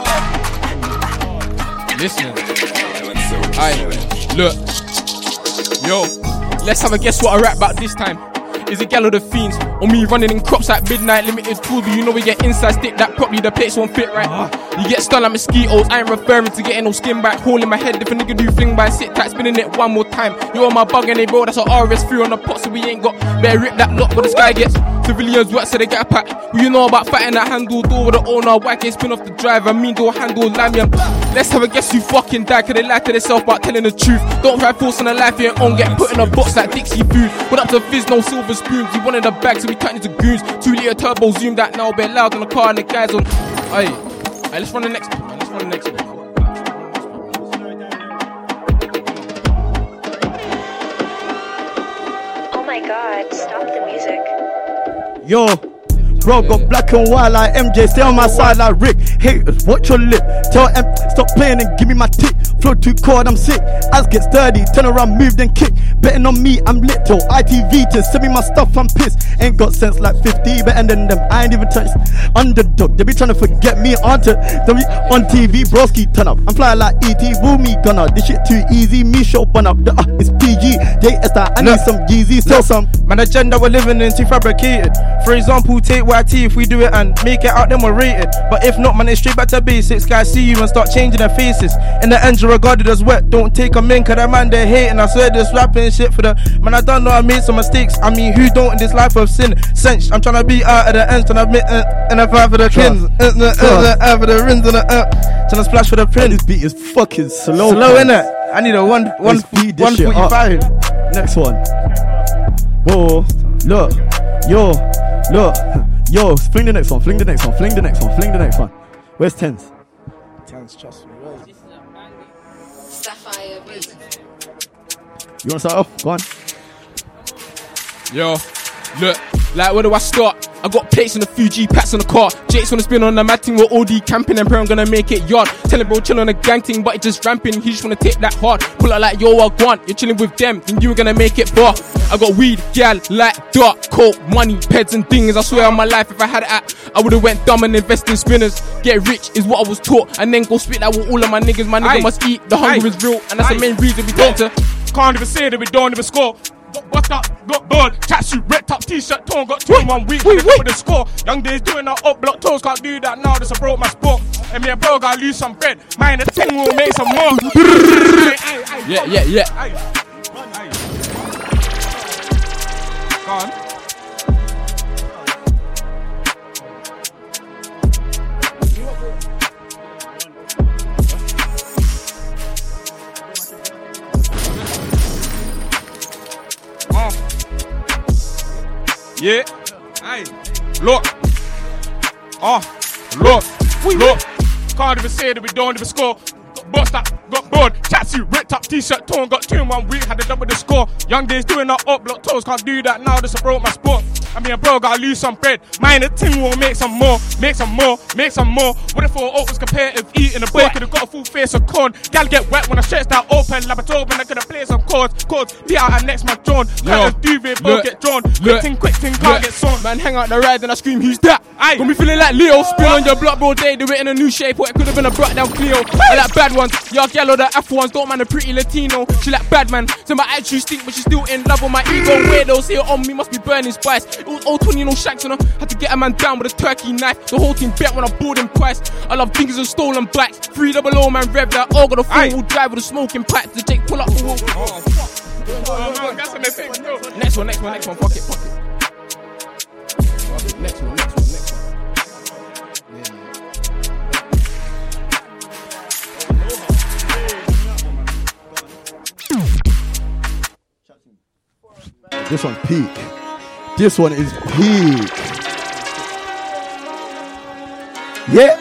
Listen. Aye. Look. Yo. Let's have a guess what I rap about this time. Is it gal or the fiends? Or me running in crops at midnight, limited tools, but you know we get inside stick that properly, the plates won't fit right. You get stung like mosquitoes, I ain't referring to getting no skin back. Hole in my head if a nigga do fling by, sit tight, spinning it one more time. You on my bug and they bro, that's a R S three on the pot, so we ain't got better rip that lock, but the sky gets civilians work so they get a pack. Well, you know about fighting that handle door with the owner, why can't spin off the driver, mean door handle, lamium. Let's have a guess who fucking died, cause they lie to themselves about telling the truth. Don't try forcing a life your own, get put in a box like Dixie food. Put up to fizz, no silver spoons, you wanted a bag, so we cut into goons. Two litre turbo, zoom that now, bit loud on the car and the guys on. Aye, aye, let's run the next one, man. Let's run the next one. Oh my god, stop the music. Yo, bro, got black and white like M J, stay on my side like Rick. Haters, watch your lip. Tell M, stop playing and give me my tick. Flow too cold, I'm sick. As get sturdy, turn around, move, then kick. Betting on me, I'm lit till I T V to send me my stuff, I'm pissed. Ain't got sense like fifty, better than them. I ain't even touched. Underdog, they be trying to forget me, aren't it? Then we on T V, broski, turn up. I'm flying like E T, woo me, gunner. This shit too easy, me show bun up. The, uh, it's P G, J S I, I need some Yeezys, sell some. Man, the agenda we're living in, too fabricated. For example, take Y T if we do it and make it out, then we're rated. But if not, man, it's straight back to basics. Guys see you and start changing their faces. In the end, you're regarded as wet. Don't take them in, cause that man, they're hating. I swear this rapping shit for the man, I don't know, I made some mistakes. I mean, who don't in this life of sin? Cinch, I'm trying to be out of the ends, trying to admit uh, and I fight for the kins. Uh, uh, uh, uh, for the rins and the uh. Trying to splash for the print. This beat is fucking slow. Slow, innit? I need a one, one, one forty-five. Next one. Whoa, look, yo, look, yo, fling the next one, fling the next one, fling the next one, fling the next one. Where's tens? Tens, trust me. Sapphire beat. You wanna start off? Go on. Yo, look, like where do I start? I got plates and a few G packs on the car. Jake's wanna spin on the mad thing with O D camping and pray I'm gonna make it yard. Telling bro chill on a gang thing, but he just ramping. He just wanna take that hard. Pull out like yo, I want. You're chilling with them, then you were gonna make it far. I got weed, gal, light, dark, coke, money, peds and things. I swear on my life, if I had it at, I would've went dumb and invest in spinners. Get rich is what I was taught, and then go split that with all of my niggas. My nigga Aye. Must eat. The hunger Aye. Is real, and that's Aye. The main reason we don't to. Can't even say that we don't even score. What's up? Got bird, tracksuit, red top, t-shirt, tone, got two in one week. Wait, wait. With the score. Young days doing that up block toes, can't do that now. This I broke my sport. And me and bro gotta lose some bread. Mine the thing will make some more. Yeah, yeah, yeah. Aye. Aye. Go on. Yeah, aye, look, oh, look, look, can't even say that we don't even score. Bust that, got bored, tracksuit, red top, t-shirt, tone, got two in one week, had to double the score. Young days doing that up, block toes, can't do that now, this I broke my sport. I mean, bro, gotta lose some bread. Mine, the team will make some more, make some more, make some more. What if all was competitive, eating a boy could've got a full face of corn. Gal get wet when I stretch that open, lab it open, I could've played some chords, chords. Be out and next my John, can't do it, both get drawn. Quick thing, quick thing, can't get son. Man, hang out the ride and I scream, who's that? Aye. Got me feeling like Leo, spin on your block, bro, day, do it in a new shape, or it could've been a brought down Cleo. I like bad ones, y'all get gal or the Afro ones don't mind a pretty Latino. She like bad man, so my attitude stink, but she's still in love with my ego. Weirdos here on me must be burning spice. It was oh twenty, no shanks on her. Had to get a man down with a turkey knife. The whole team bet when I bought him twice. I love fingers and stolen bikes. Three double O man rev that all got a four wheel drive with a smoking pipe. To take pull up the wall. Oh, oh, that's what they say. Next one, next one, next one. Fuck it, fuck it. Fuck it. Next one, next one, next one. This one's peak. This one is peak. Yeah.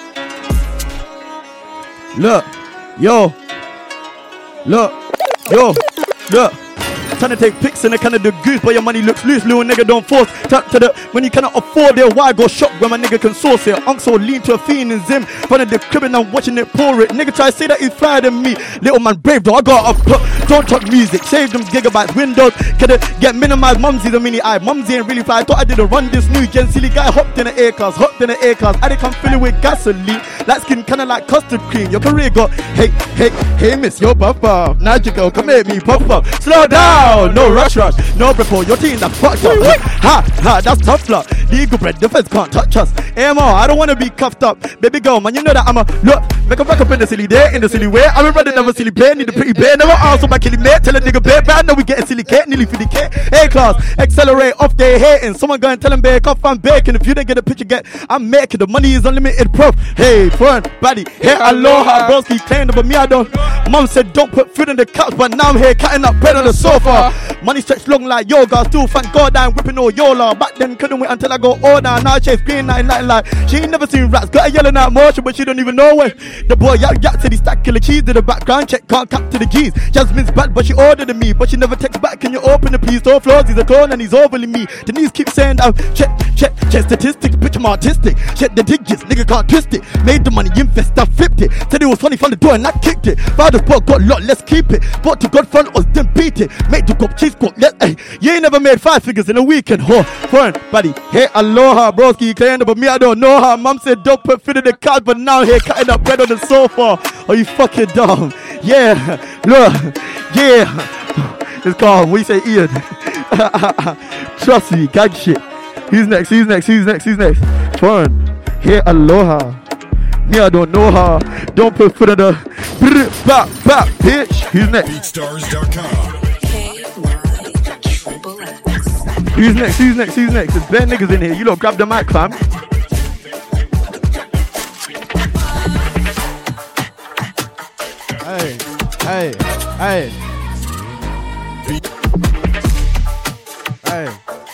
Look. Yo. Look. Yo. Look. Trying to take pics in the kind of the goose, but your money looks loose, little nigga don't force. Tap to the when you cannot afford it, why go shop when my nigga can source it? Unc so lean to a fiend in Zim, front of the crib and I'm watching it pour it. Nigga try to say that he's flyer than me. Little man brave though, I got a put. Don't talk music, save them gigabytes, windows. Can it get minimized? Mumsy's a mini eye. Mumsy ain't really fly. I thought I didn't run this new gen silly guy. Hopped in the A class, hopped in the A class. I did come fill it with gasoline. Light skin kinda like custard cream. Your career got hey, hey, hey miss, yo puff up. Magic girl, come at me, puff up. Slow down, no rush rush. No report, your team that fucked up. Ha, ha, that's tough luck. Legal bread, defense can't touch us. A M R, I don't wanna be cuffed up. Baby girl, man, you know that I'm a look. Make a back up in the silly day, in the silly way. I'm a brother, never silly bear, need a pretty bear. Never answer my killing mate. Tell a nigga bear, but I know we getting silly cat, nearly fifty K. A class, accelerate off they hating. Someone go and tell them bake off, I'm baking. If you don't get a picture, get I'm making. The money is unlimited, prof. Hey, foreign body, hey, aloha, broski claimed, but me, I don't. Mom said don't put food in the couch, but now I'm here cutting up bread on the sofa. Money stretched long like yoga, still thank God I'm whipping all Yola. Back then couldn't wait until I go order. Now I chase green night night like she ain't never seen rats. Got a yelling at motion, but she don't even know where. The boy yak yak said he stack killer cheese in the background check, can't cap to the G's. Jasmine's bad, but she ordered me, but she never texts back. Can you open the please? Door floors, he's a clone and he's overly me. The knees keep saying that check, check, check statistics, bitch I'm artistic. Check the digits, nigga can't twist it. Made the money, invest, I flipped it. Said it was funny from the door and I kicked it. Father's boy got lot, let's keep it. Bought to God front was then beat it. Made the cop cheese squat, let hey. You ain't never made five figures in a weekend, huh? Foreign buddy, hey aloha, broski claimed, but me I don't know her. Mom said don't put food in the couch, but now here cutting up bread on the sofa. Are you fucking dumb? Yeah, look, yeah. It's calm. What you say, Ian? Trust me, gang shit. Who's next? Who's next? Who's next? Who's next? Foreign, hey aloha. Me I don't know her. Don't put foot in the brr, bap, bap, bitch. Who's next? Beatstars dot com. Who's next? Who's next? Who's next? There's bare niggas in here. You lot grab the mic, fam. Hey, hey, hey. Hey.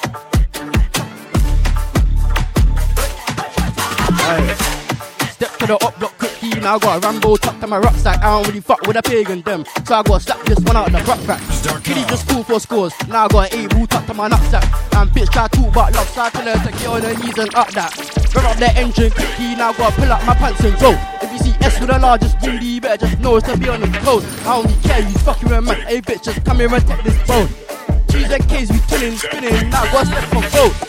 Hey. Step to the up block quickly, now I got a Rambo tucked to my rucksack. I don't really fuck with a pagan them, so I gotta slap this one out of the ruck rack. Kitty just cool for scores, now I got an A-ball tucked to my knapsack. And bitch try to talk about love, so I tell her to get on her knees and up that. Rev up the engine quickly, now I gotta pull up my pants and go. If you see S with a largest windy, you better just know it's to be on the clothes. I don't really care, you fucking with man. Hey bitch, just come here and take this bone. Cheese and K's, we killing, spinning, now I gotta step from both.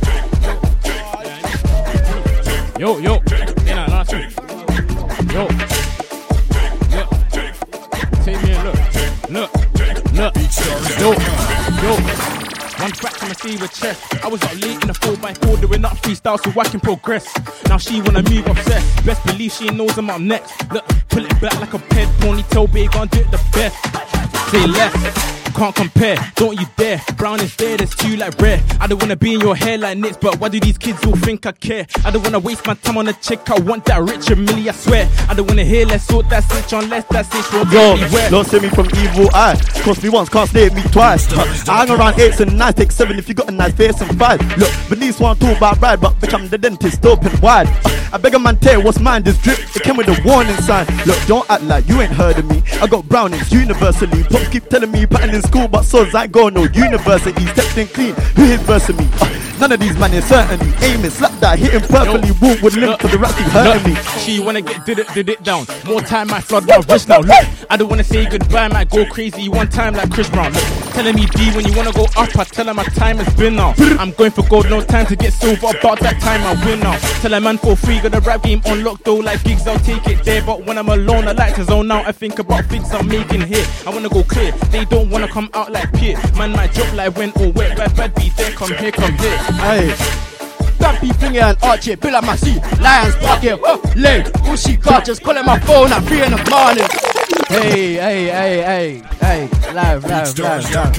Yo, yo, yeah, last week. Yo, yo, take me a look, look, look, yo, yo. One back to my Steve chest. I was up late in the four by four doing up freestyle so I can progress. Now she wanna move obsessed. Best believe she knows I'm up next. Look, pull it back like a pet ponytail, babe, gon' do it the best. Say less. Can't compare, don't you dare. Brown is there, there's two like rare. I don't wanna be in your hair like Nits, but why do these kids all think I care? I don't wanna waste my time on a chick, I want that Richard Millie, I swear. I don't wanna hear let's sort that stitch unless that stitch won't Yo, anywhere. don't see me from evil eye. Cross me once, can't stay at me twice. I hang around eights and nines, take seven if you got a nice face and five. Look, Bernice want to talk about ride, but bitch I'm the dentist, open wide. uh, I beg a man tell what's mine, this drip, it came with a warning sign. Look, don't act like you ain't heard of me. I got brownings universally. Pops keep telling me pattern in school, but so I go no university. Stepped in clean, who his verse of me? Uh, none of these man is certainly aiming, slap that, hitting perfectly. Walk with limp cause the rats keep hurting me. She wanna get did it, did it down. More time, I flood my wrist now. Look, I don't wanna say goodbye, might go crazy one time like Chris Brown. Look, Telling me B when you wanna go up, I tell her my time has been now. I'm going for gold, no time to get silver. About that time I win now. Tell a man for free, got the rap game on lock though. Like gigs, I'll take it there. But when I'm alone, I like to zone out. I think about things I'm making here. I wanna go clear. They don't wanna come out like peer. Man might drop like when or wet. Bad bad beat there. Come here, come here. Aye. Dumpy finger and Archie, Bill at my seat. Lions barking, oh, leg. Who she got? Just calling my phone at three in the morning. Hey, hey, hey, hey, hey. Live, live, live, live.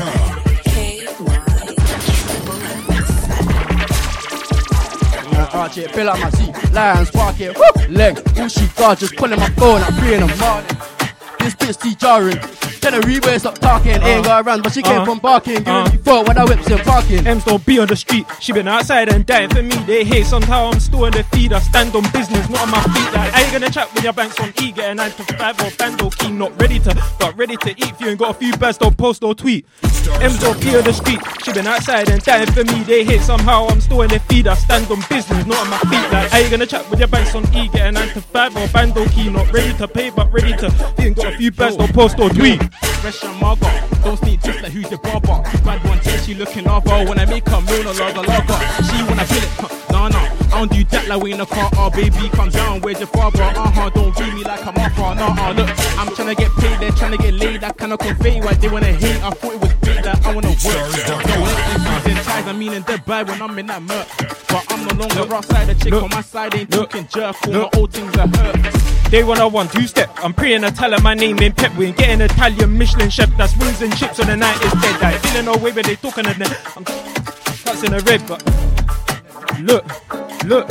Archie, Bill at my seat. Lions barking, oh, leg. Who she got? Just calling my phone at three in the morning. This bitch T jarring. Tell her Reebay stop talking, uh, ain't got around, but she came uh, from barking. Giving uh, me four when I whips in parking. M's don't be on the street, she been outside and dying for me. They hate somehow I'm still on their feet. I stand on business, not on my feet. Like, I ain't gonna chat when your bank's on E, get a nine to five or bando key. Not ready to, but ready to eat. If you ain't got a few birds, don't post or tweet. M's don't be on the street, she been outside and dying for me. They hate somehow I'm still on their feet. I stand on business, not on my feet. Like, I ain't gonna chat with your bank's on E, get a nine to five or bando key. Not ready to pay, but ready to. If you ain't got a few birds, don't post or tweet. Fresh and Margot, don't sneak just like who's your barber. Bad one day she looking lava. When I make her moon, a logger logger. She wanna feel it, huh, nah nah. I don't do that like we in the car. Oh baby, come down, where's your father? Uh huh, don't view me like I'm off. Nah uh, look, I'm tryna get paid, they're tryna get laid. I cannot convey why they wanna hate. I thought it was big that I wanna work. No, ain't in ties, I mean in the bad when I'm in that murk. But I'm no longer outside, the chick look, on my side ain't look, talking jerk. All look, my old things are hurt. They wanna one two step. I'm praying to tell her my name ain't Pep. We ain't getting Italian Michelin chef. That's wings and chips on the night is dead. Like feeling no way, but they talking of them. I'm cuts in the red, but look, look.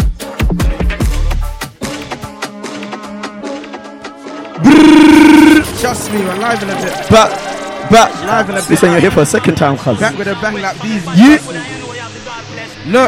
Trust me, we're live in a bit. But, but, live in a bit. Listen, you're here for a second time, cuz. Back with a bang like these. You. Look.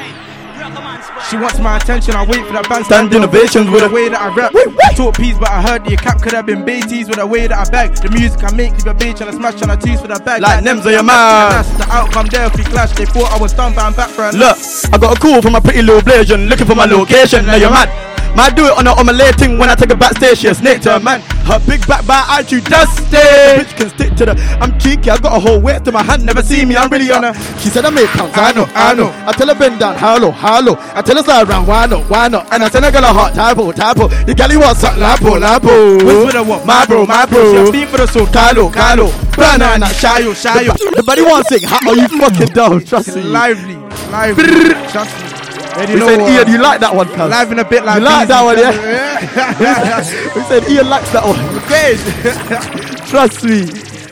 She wants my attention, I wait for that band stand innovations with the way that I rap. Wait, wait. Talk peas, but I heard your cap could have been Beatties with the way that I bag. The music I make, leave a bitch and I smash on a tease for the bag. Like, like Nems on your man. The outcome there if we clash. They thought I was done, but I'm back for a look. I got a call from a pretty little blazing, looking for my location. Now you're mad. Might do it on a omelette thing when I take a backstage. She a snake to a man. Her big back by attitude does stay. Bitch can stick to the. I'm cheeky, I got a whole weight to my hand. Never see me, I'm really on her. She said I make counts, I know, I know. I tell her bend down, hello, hello. I tell her slide around, why not, why not? And I send her girl a hot typo, typo. The galley wants something, lapo, lapo. What's with her what? My bro, my bro. She beat for the soul, Kylo, Kylo. Banana, Shayo, Shayo. The body wants sing, how are you fucking down? Trust me. Lively, lively. Trust me. We said Ian, you like that one, cuz? Live in a bit like you like that one, yeah? yeah. We said Ian likes that one. Okay. Trust me.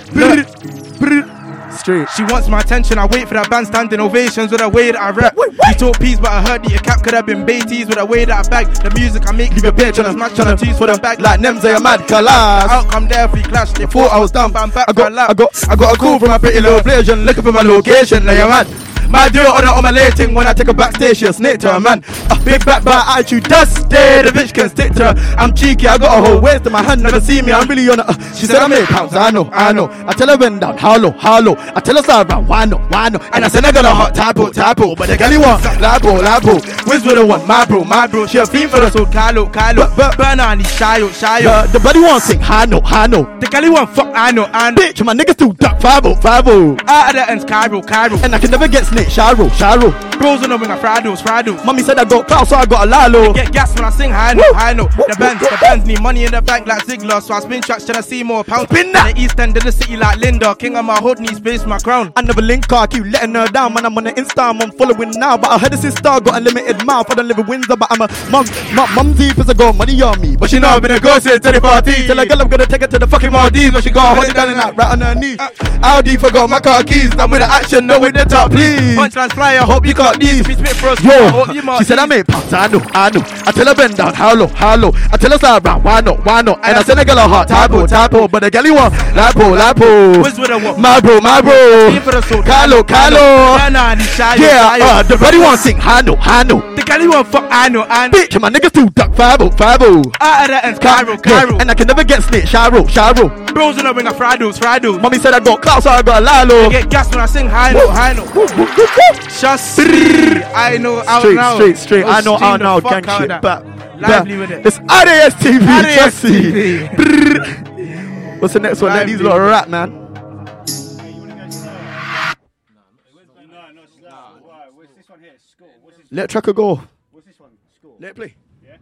Straight. She wants my attention, I wait for that bandstand ovations with the way that I rap. Wait, wait. You talk peas, but I heard that your cap could have been Beatties with the way that I bag. The music I make, give a bitch on a smash on a tease for the bag. Like Nems, they a mad collage. The outcome there if we clash. They thought I was done, but I'm back. I got, I got, I got a call from a pretty little blazing, looking for my location. Now you're mad. Might do it on a omelette thing when I take a backstage. She a snake to a man. A big back by attitude does stay. The bitch can stick to her. I'm cheeky, I got a whole waist in my hand. Never see me, I'm really on it. Uh, she said I make pounds, I know, I know. I tell her bend down, hollow, hollow. I tell her slide around, why no, why no? And I said I got a hot typo, typo. But the galley want labo, labo. Where's with the one? My bro, my bro. She a fiend for the soul, Kylo, Kylo. Banana, Shayo, Shayo. The body want sing, I know, I know. The galley want fuck, I know, I know. Bitch, my niggas too duck, five oh, five oh. Out of the ends, Cairo, Cairo. And I can never get snake, Sharo, Sharo. Bros on them in a Fridays, Fridays. Mommy said I got clout, so I got a lalo. Get gas when I sing high note, high note. The bands, the bands need money in the bank like Ziggler, so I spin tracks trying to see more pounds. Spin that. The east end of the city like Linda, king of my hood needs space for my crown. I never link car, keep letting her down, man. I'm on the Insta, I'm following now, but I heard the sister got a limited mouth. I don't live in Windsor, but I'm a mum. Mum, mum deep as I got money on me, but she know I've been a ghost to the party. Tell a girl I'm gonna take her to the fucking Maldives, but she got hold it down and that right on her knees. Audi forgot my car keys, I'm with the action, no with the top, please. Punchline fly, I hope you caught these. Yo, she said I make pounds, I know, I know. I tell her bend down, how low, how low. I tell her slide around, why not, why not? And I send a girl a hot typo, typo. But the galley want lapo, lapo. My bro, my bro. Kylo, Kylo. Yeah, uh, the body want sing, I know, I know. The galley want fuck, I know, I know. Bitch, my niggas too duck, five oh, five oh. Out of the ends, Cairo, Cairo. And I can never get snake, Sharo, Sharo. Bros in the ring of Fridays, Fridays. Mommy said I got clout, so I got a lalo. I get gas when I sing high note, high note. Just I know out straight, now. Straight, straight, I know out now, gang shit. But lively with it. It's R A S T V, trust me. What's the next one? Then these lot of rap, man. What's this one here? Score. What's this Let tracker go. What's this one? Score. Let it play. Yeah?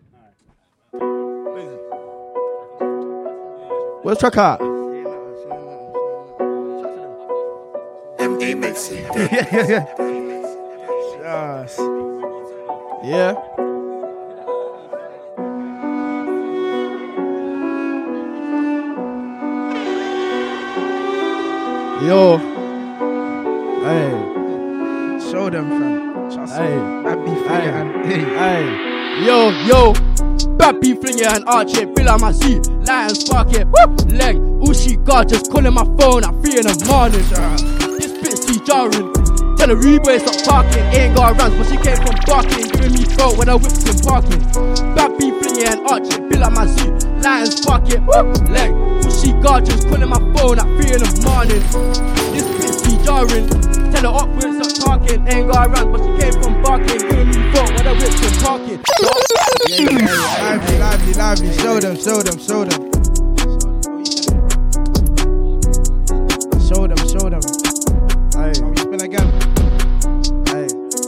Where's tracker at? M A makes it. Yeah, yeah, yeah. Yes. Yeah. Yo. Hey. Show them, fam. Trust Hey. me. That be Hey. and hey. Hey. Yo, yo. Bad beef fling it and arch it. Bill on my seat. Light and spark it. Woo. Leg. All she got just calling my phone at three in the morning. This bitch too jarring. Tell her Reba stop parking. Ain't got runs, but she came from barking. Giving me throat when I whipped in parking. Bad beef fling it and arch it. Bill on my seat. Light and spark it. Woo. Leg. All she got just calling my phone at three in the morning. This bitch too jarring. Tell her upwards stop talking. Ain't got runs, but she came from barking. Giving me throat when I whipped in parking. Yeah, yeah, lively, lively, lively. Show them, show them, show them. Show them, show them. Hey. Now we spin again. Hey.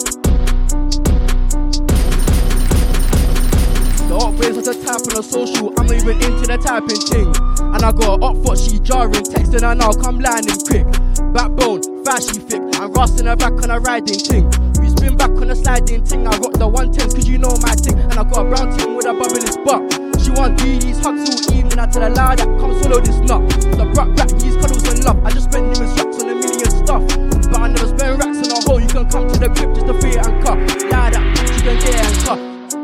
The upgrades of the type on the social, I'm not even into the typing thing. And I got a up foot, she jarring, texting her now, come landing quick. Backbone, fashy thick, and rusting her back on a riding thing. We spin back on a sliding thing, I got the one tens cause you know my thing. And I got a brown thing with a bubbling spot. She want D D's hugs all evening, I tell her loud that come swallow this nut. The brat black needs cuddles and love, I just spent numerous racks on a million stuff. But I never spend racks on a hole, you can come to the crib just to free it and cuff. Loud that, she can get it and cuff.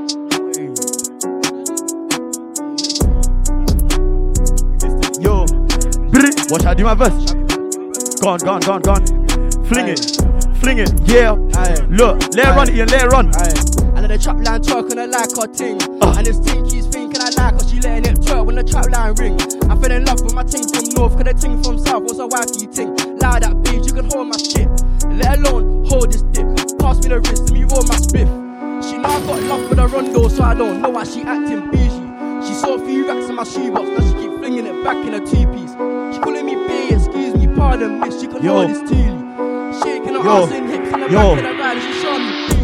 Yo, brr, watch I do my verse. Gone, gone, gone, gone. Fling it, fling it, yeah. Aye. Look, let it run, Ian, let it run. Aye. And then the trap line twerk and I like her ting. Uh. And this ting keeps thinking I like her, she letting it twerk when the trap line ring. I fell in love with my ting from north, cause the ting from south was a wifey ting. Loud that bitch, you can hold my shit. Let alone hold this dick. Pass me the wrist, let me roll my spiff. She know I got love for the rondo, so I don't know why she acting bougie. She saw a few racks in my shoebox, now she keep flinging it back in a two-piece. She calling me B, excuse me, pardon, miss, she can Yo. hold this teely. Shaking her Yo. ass and hips in the Yo. back of the ride, she showing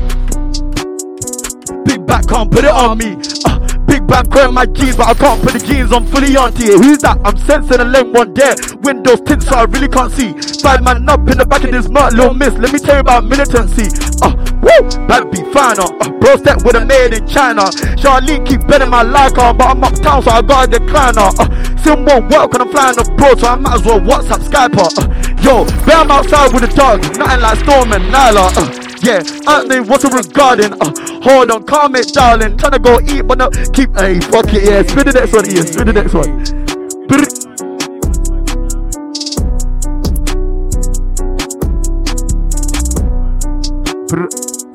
me big back, can't put it on me. Uh, big back, grab my jeans, but I can't put the jeans on fully onto it. Who's that? I'm sensing a lane one there. Windows tint, so I really can't see. Five man up in the back of this mud, little miss. Let me tell you about militancy. Uh, woo, that be fine. Uh, bro, step with a made in China. Charlene keep betting my like her, but I'm uptown, so I gotta decline her. Uh, still won't work when I'm flying abroad, so I might as well WhatsApp Skype her. Uh, yo, bet I'm outside with the dog, nothing like Storm and Nyla. Uh, yeah, aren't they what's it regarding? Uh, hold on, calm it, darling. Tryna go eat, but no, keep. Hey, fuck it, yeah. Spin the next one, Ian. Spin the next one. Brr. Brr.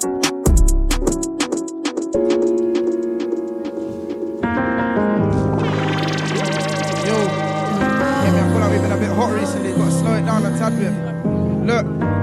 Yo, yeah, me, I feel like we've been a bit hot recently. Gotta slow it down a tad bit. Look,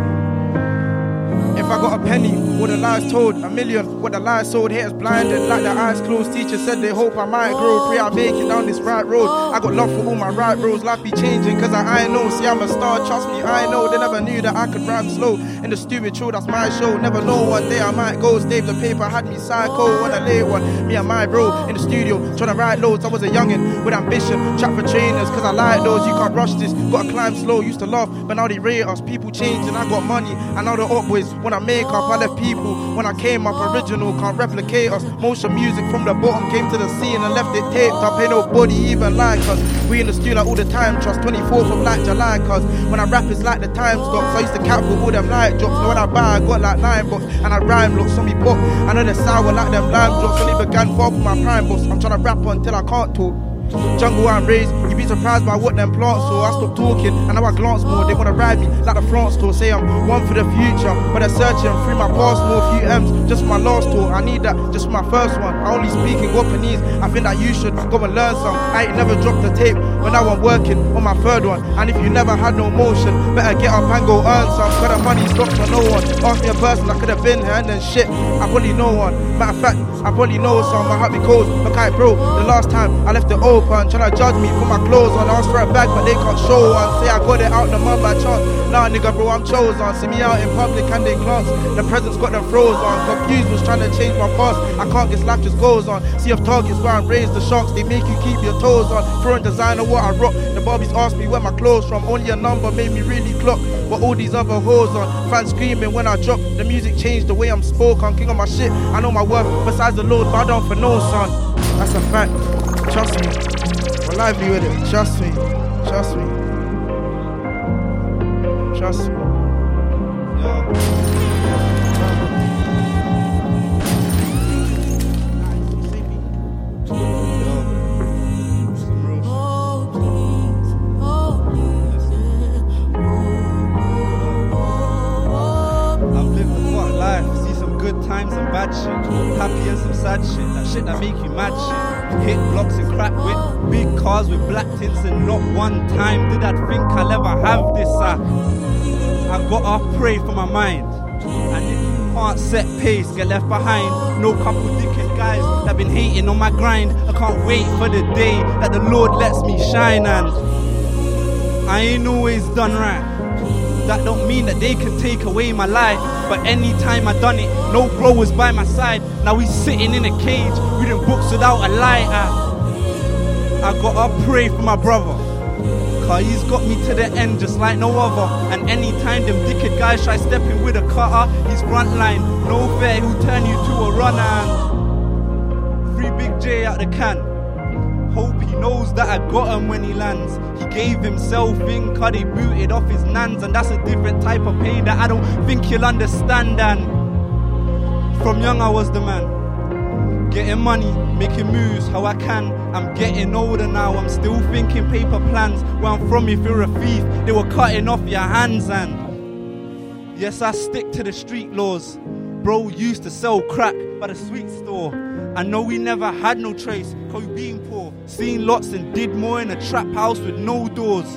if I got a penny, what the lies told, a million, what the lies sold, haters blinded, like their eyes closed. Teachers said they hope I might grow, pray I make it down this right road. I got love for all my right roads, life be changing, cause I, I know, see I'm a star, trust me, I know. They never knew that I could rap slow, in the stupid show, that's my show. Never know one day I might go, stave the paper, had me psycho, on a late one, me and my bro, in the studio, trying to write loads. I was a youngin' with ambition, trap for trainers, cause I like those, you can't rush this, gotta climb slow, used to laugh, but now they rate us, people changing, I got money, and now the up boys, when I make up, I left people, when I came up, original, can't replicate us, motion music from the bottom, came to the scene and left it taped up, ain't nobody even like us, we in the studio all the time, trust twenty-fourth of like July, cause when I rap it's like the time stops, I used to cap with all them light drops, so when I buy I got like nine bucks, and I rhyme looks on me pop, I know they're sour like them lime drops, only began far from my prime boss, I'm trying to rap until I can't talk. Jungle I'm raised, you be surprised by what them plants so I stop talking, and now I glance more, they wanna ride me like the France tour, say I'm one for the future, but they're searching through my past more, few M's, just for my last tour, I need that, just for my first one, I only speak in Japanese, I think that you should go and learn some, I ain't never dropped a tape, but now I'm working on my third one, and if you never had no motion, better get up and go earn some, cause the money stops for no one, ask me a person I could have been here and then shit, I probably know one, matter of fact, I probably know some, my heart be cold. Look at it, bro, the last time I left it open, tryna judge me, put my clothes on. Ask for a bag, but they can't show one. Say I got it out the mud by chance. Nah, nigga, bro, I'm chosen. See me out in public and they glance. The presents got them froze on. Confused, was trying to change my past. I can't guess life just goes on. See if targets where I raise the sharks. They make you keep your toes on. Throwing designer what I rock. The Barbies asked me where my clothes from. Only a number made me really clock. But all these other hoes on. Fans screaming when I drop. The music changed the way I'm spoke. I'm king of my shit. I know my worth. Besides the Lord, but I don't for no son. That's a fact. Trust me. We're lively with it. Trust me. Trust me. Trust me. Times and bad shit, happy and some sad shit, that shit that make you mad shit. Hit blocks and crack whip, big cars with black tints, and not one time did I think I'll ever have this. I, I gotta pray for my mind, and if you can't set pace, get left behind. No couple dickhead guys that been hating on my grind. I can't wait for the day that the Lord lets me shine, and I ain't always done right. That don't mean that they can take away my life, but anytime I done it, no bro was by my side. Now he's sitting in a cage, reading books without a light. I, I gotta pray for my brother, cause he's got me to the end just like no other. And anytime them dickhead guys try stepping with a cutter, he's frontline, no fair, he'll turn you to a runner. And free Big J out the can. Hope he knows that I got him when he lands. He gave himself in, cause he booted off his nans, and that's a different type of pain that I don't think he'll understand. And from young I was the man, getting money, making moves how I can. I'm getting older now, I'm still thinking paper plans. Where I'm from, if you're a thief, they were cutting off your hands. And yes, I stick to the street laws. Bro used to sell crack by the sweet store. I know we never had no trace, cause we being poor. Seen lots and did more in a trap house with no doors.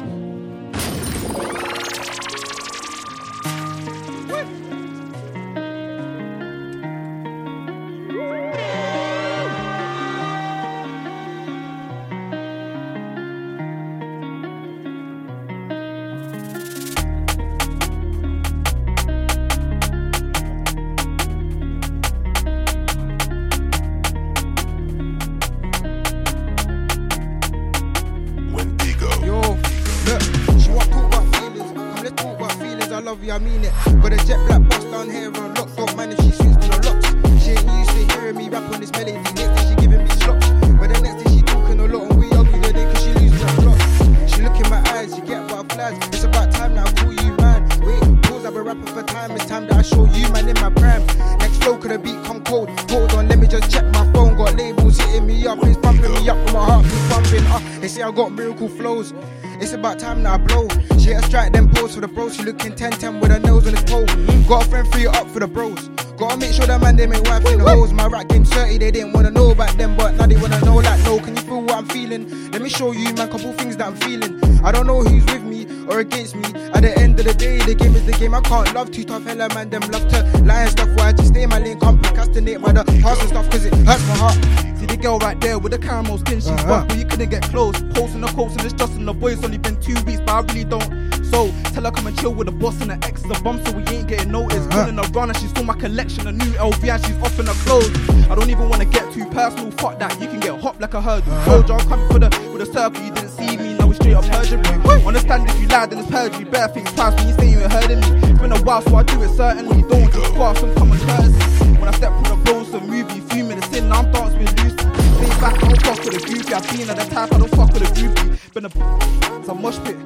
I mean it. Got a jet black boss down here on lock, don't mind if she switched on the locks. She ain't used to hearing me rap on this melody. Next day she giving me slops, but the next day she talking a lot and we argue the day cause she losing her plot. She look in my eyes, she get butterflies. It's about time now I call you man. Wait, pause, I've been rapping for time. It's time that I show you man in my prime. Next flow could the beat come cold. Hold on, let me just check my phone. Got labels hitting me up, it's pumping me up from my heart, it's pumping up. They say I got miracle flows. It's about time that I blow. She a strike, then pose for the bros. She looking ten ten with her nose on his pole. Got a friend free up for the bros. Gotta make sure that man they make wife in the hoes. My rap game thirty, they didn't wanna know about them, but now they wanna know like no. Can you feel what I'm feeling? Let me show you man, couple things that I'm feeling. I don't know who's with me or against me. At the end of the day, the game is the game. I can't love too tough, hella man, them love to lie and stuff. Why I just stay in my lane, can't procrastinate by the past and stuff, cause it hurts my heart. See the girl right there with the caramel skin, she's uh-huh. rough, but you couldn't get close. Posting the quotes and it's just in the boys, only been two weeks, but I really don't. So tell her come and chill with the boss and the ex is a bum, so we ain't getting noticed. Uh-huh. Pulling around and she saw my collection, a new L V and she's off in her clothes. I don't even wanna get too personal, fuck that, you can get hot like a hurdle. Uh-huh. Told you I'm coming for the with a circle, you didn't see me, now we straight up perjury. Understand if you lied then it's perjury, better think twice when you say you ain't heard of me. It's been a while so I do it certainly, don't just squash some common courtesy. When I step through the bros, the movie, few minutes in, now I'm dancing with Lucy. Stay back, I don't fuck with a groupie, I've been at the type, I don't fuck with a groupie. Been a some mosh pit,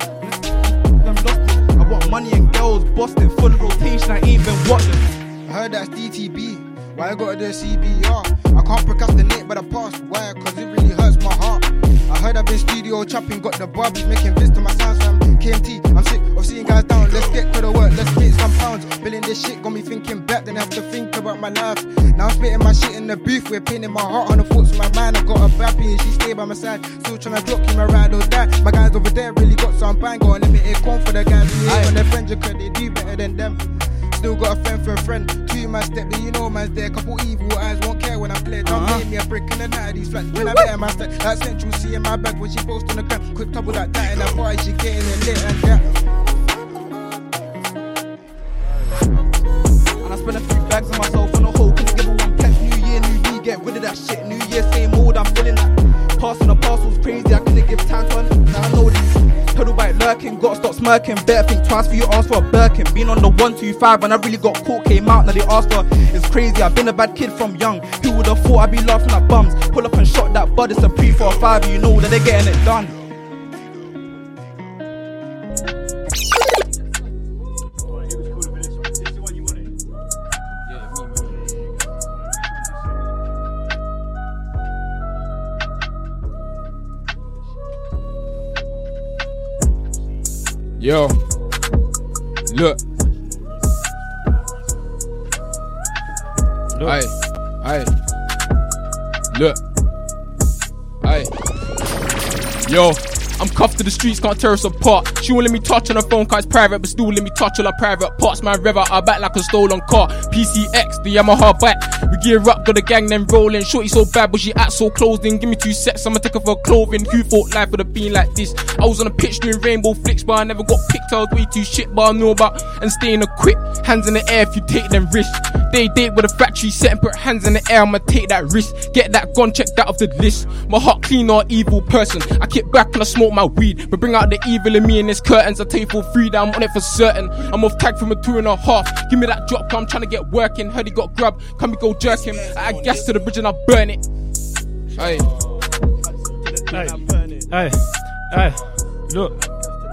them lost it. I want money and girls, Boston, full rotation, I ain't been watching. I heard that's D T B, why I gotta do C B R? I can't procrastinate by the past, why? Cause it really hurts my heart. I heard I've been studio chopping, got the Barbies making vids to my sounds fam. K M T, I'm sick of seeing guys down. Let's get to the work, let's make some pounds. Billing this shit got me thinking back, then I have to think about my life. Now I'm spitting my shit in the booth, we're pinning my heart on the thoughts of my mind. I got a bappy and she stay by my side. Still trying to block you, my ride or die. My guys over there really got some bang, got a limited corn for the guys who hate on their friends, cause they do better than them. Still got a friend for a friend, two man step, but you know man's there. Couple evil eyes won't care when I play. Now made me a brick in the night of these flats. When I met her, my stack, that Central C in my bag when she post on the gram. Quick double like that, and that boy, she getting it lit and that. And I spent a few bags on myself on the whole. Couldn't give her one plank. New year, new me, get rid of that shit. New year, same mood, I'm feeling that. Passing the parcel's crazy, I couldn't give time to her. Now I know this. Pedal bike lurking, gotta stop smirking. Better think twice for you ask for a Birkin. Been on the one two five when I really got caught, came out, now they asked for. It's crazy, I've been a bad kid from young. Who would've thought I'd be laughing at bums? Pull up and shot that bud, it's a pre for a five, you know that they're getting it done. Yo, look. Look. Aye, aye. Look. Aye. Yo, I'm cuffed to the streets, can't tear us apart. She won't let me touch on her phone, cause it's private, but still let me touch all her private parts. Man, rev out her back like a stolen car. P C X, the Yamaha bike. We gear up, got the gang then rolling. Shorty so bad, but she act so closed in. Give me two sets, I'ma take her for clothing. Who thought life would have been like this? I was on a pitch doing rainbow flicks, but I never got picked. I was way too shit, but I know about and staying equipped. Hands in the air if you take them risks. They date with a factory set and put hands in the air, I'ma take that risk. Get that gun checked out of the list. My heart clean or evil person. I kick back and I smoke my weed, but bring out the evil in me in this curtains. I tell you for free that I'm on it for certain. I'm off tag from a two and a half. Give me that drop, I'm trying to get working. Heard he got grub, can we go jerk him? I add gas to the bridge and I burn it. Aye. Aye. Aye. Aye. Look.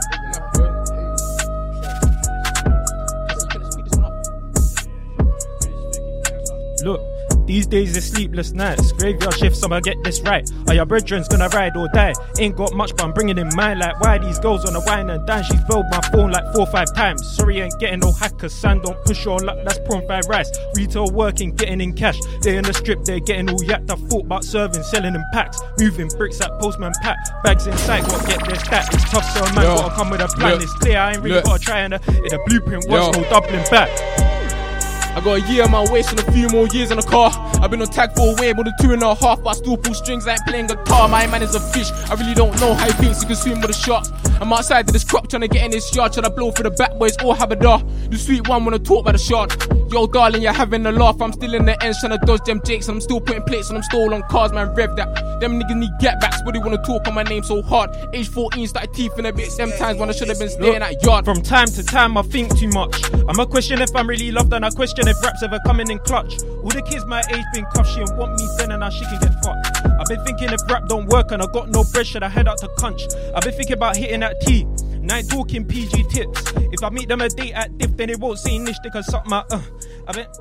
Look, these days it's sleepless nights. Graveyard shifts, I'ma get this right. Are your brethren's gonna ride or die? Ain't got much, but I'm bringing in mine. Like, why these girls on the wine and dine? She's blowed my phone like four or five times. Sorry, ain't getting no hackers. Sand don't push your luck, that's prawn fried rice. Retail working, getting in cash. They in the strip, they're getting all yacked. I thought about serving, selling in packs. Moving bricks at Postman Pack. Bags in sight, gotta get their stat. It's tough, so man, Yo. gotta come with a plan. Look. It's clear, I ain't really Look. gotta try in a, in a blueprint. Once, Yo. no doubling back. I got a year on my waist and a few more years in the car. I've been on tag for a way, more than two and a half, but I still pull strings, I ain't playing guitar. My man is a fish, I really don't know how he thinks he can swim with the sharks. I'm outside of this crop trying to get in this yard, trying to blow for the back boys, all have a da. The sweet one wanna talk about the shard. Yo darling, you're having a laugh, I'm still in the ends trying to dodge them jakes, and I'm still putting plates and I'm stolen cars, man, rev that. Them niggas need get backs, but they wanna talk on my name so hard. Age fourteen, started teeth in a bit, them times when I should've been staying Look, at yard. From time to time I think too much. I'm a question if I'm really loved, and I question if rap's ever coming in clutch. All the kids my age been cuffed, she don't want me then, and now she can get fucked. I've been thinking if rap don't work and I got no bread, should I head out to Cunch? I've been thinking about hitting that T. Now I ain't talking P G tips. If I meet them a date at Diff, then they won't say niche, they can suck my uh. I've been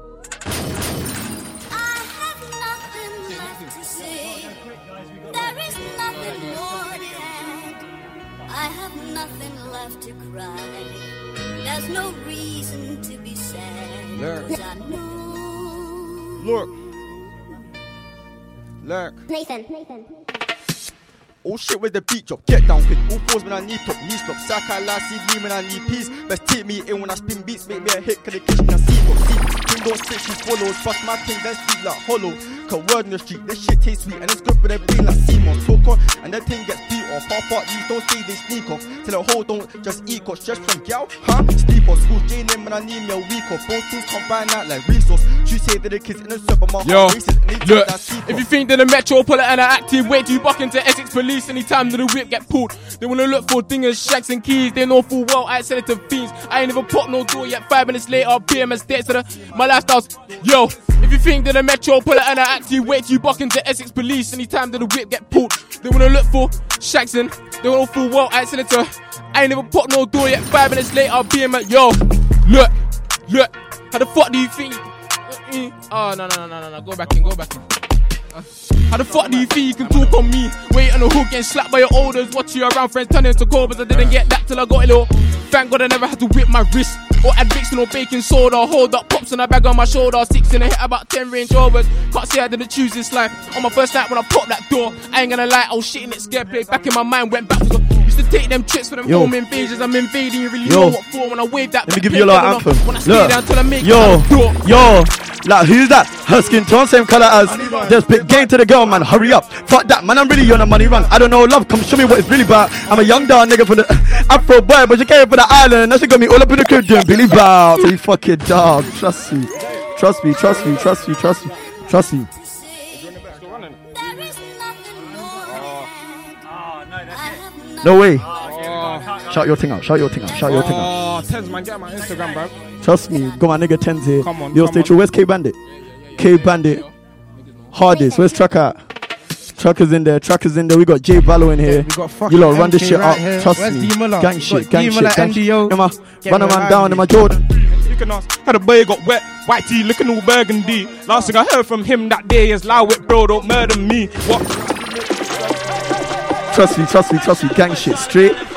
I have nothing left to cry. There's no reason to be sad. Look. 'Cause I know. Look. Look. Nathan. Nathan. Oh shit, where's the beat drop? Get down quick. All fours when I need top. Knees drop. Sakai last C V when I need peace. Best take me in when I spin beats. Make me a hit. Cause the kitchen I see what see. King don't stick, she follows. Bust my thing, then sleep like hollow. Cause word in the street, this shit tastes sweet. And it's good for the brain like Seymour. Talk on, and that thing gets beat off. Pop out, these don't say they sneak off. Till the whole don't just eat off. Stress from gal, huh? Sleep off. School Jane in when I need me a week off. Both things combine out like resource. You say that the kids in the server, my Yo, heart races. And they look, that sleep if off. you think that the Metro pull it and are active, wait till you buck into Essex police. Anytime that the whip get pulled, they wanna look for dingers, shacks and keys. They know full well I sell it to fiends. I ain't even pop no door yet. Five minutes later, P M S dead to the my lifestyle's. Yo, if you think that the Metro pull it and are active, wait till you buck into Essex police. Anytime that the whip get pulled, they wanna look for shacks and they know full well I sell it to. I ain't even pop no door yet. Five minutes later, P M S. Yo, look, look. How the fuck do you think? Oh no no no no no! Go back in, go back in. Uh, how the fuck do you think you can talk on me? Wait on the hook, getting slapped by your elders. Watch you around, friends turning into cobras. I didn't get that till I got a little. Thank God I never had to whip my wrist or add Vixen or baking soda. Hold up, pops on a bag on my shoulder. Six in a hit, about ten Range Rovers. Can't say I didn't choose this life. On my first night when I popped that door, I ain't gonna lie, I was shitting it, scared play. Back in my mind, went backwards. Used to Take them trips for them Yo. home invasions. I'm invading. You really Yo. know what for when I wave that. Let me give you a little anthem. When I stay down till I make yo, it door. yo, like who's that? Her skin tone same color as. Just pick game to the girl, man. Hurry up. Fuck that, man. I'm really on a money run. I don't know love. Come show me what it's really about. I'm a young down nigga for the Afro boy, but she came for the island. Now she got me all up in the crib doing Billy Bow. So you fucking dog. Trust me. Trust me. Trust me. Trust me. Trust me. Trust me. No way. Shout your thing out. Shout your thing out. Shout your thing out. Oh, Tens, man, get my Instagram, bro. Trust me. Got my nigga Tens here. Come on, Yo, come stay on. true. Where's K Bandit? K Bandit. Hardest. Where's Trucker? Trucker's in there. Trucker's in there. We got J Ballo in here. We got fucking You lot run this M K shit right up. here. Trust Where's me. D Muller? Gang We shit. got Gang D shit. Muller, Gang shit. N D O. Emma, Get run me a man alive, down in my Jordan. You can ask how the boy got wet. White tee looking all burgundy. Last thing I heard from him that day is loud with bro, don't murder me. What? Trust me. Trust me. Trust me. Gang shit. Straight.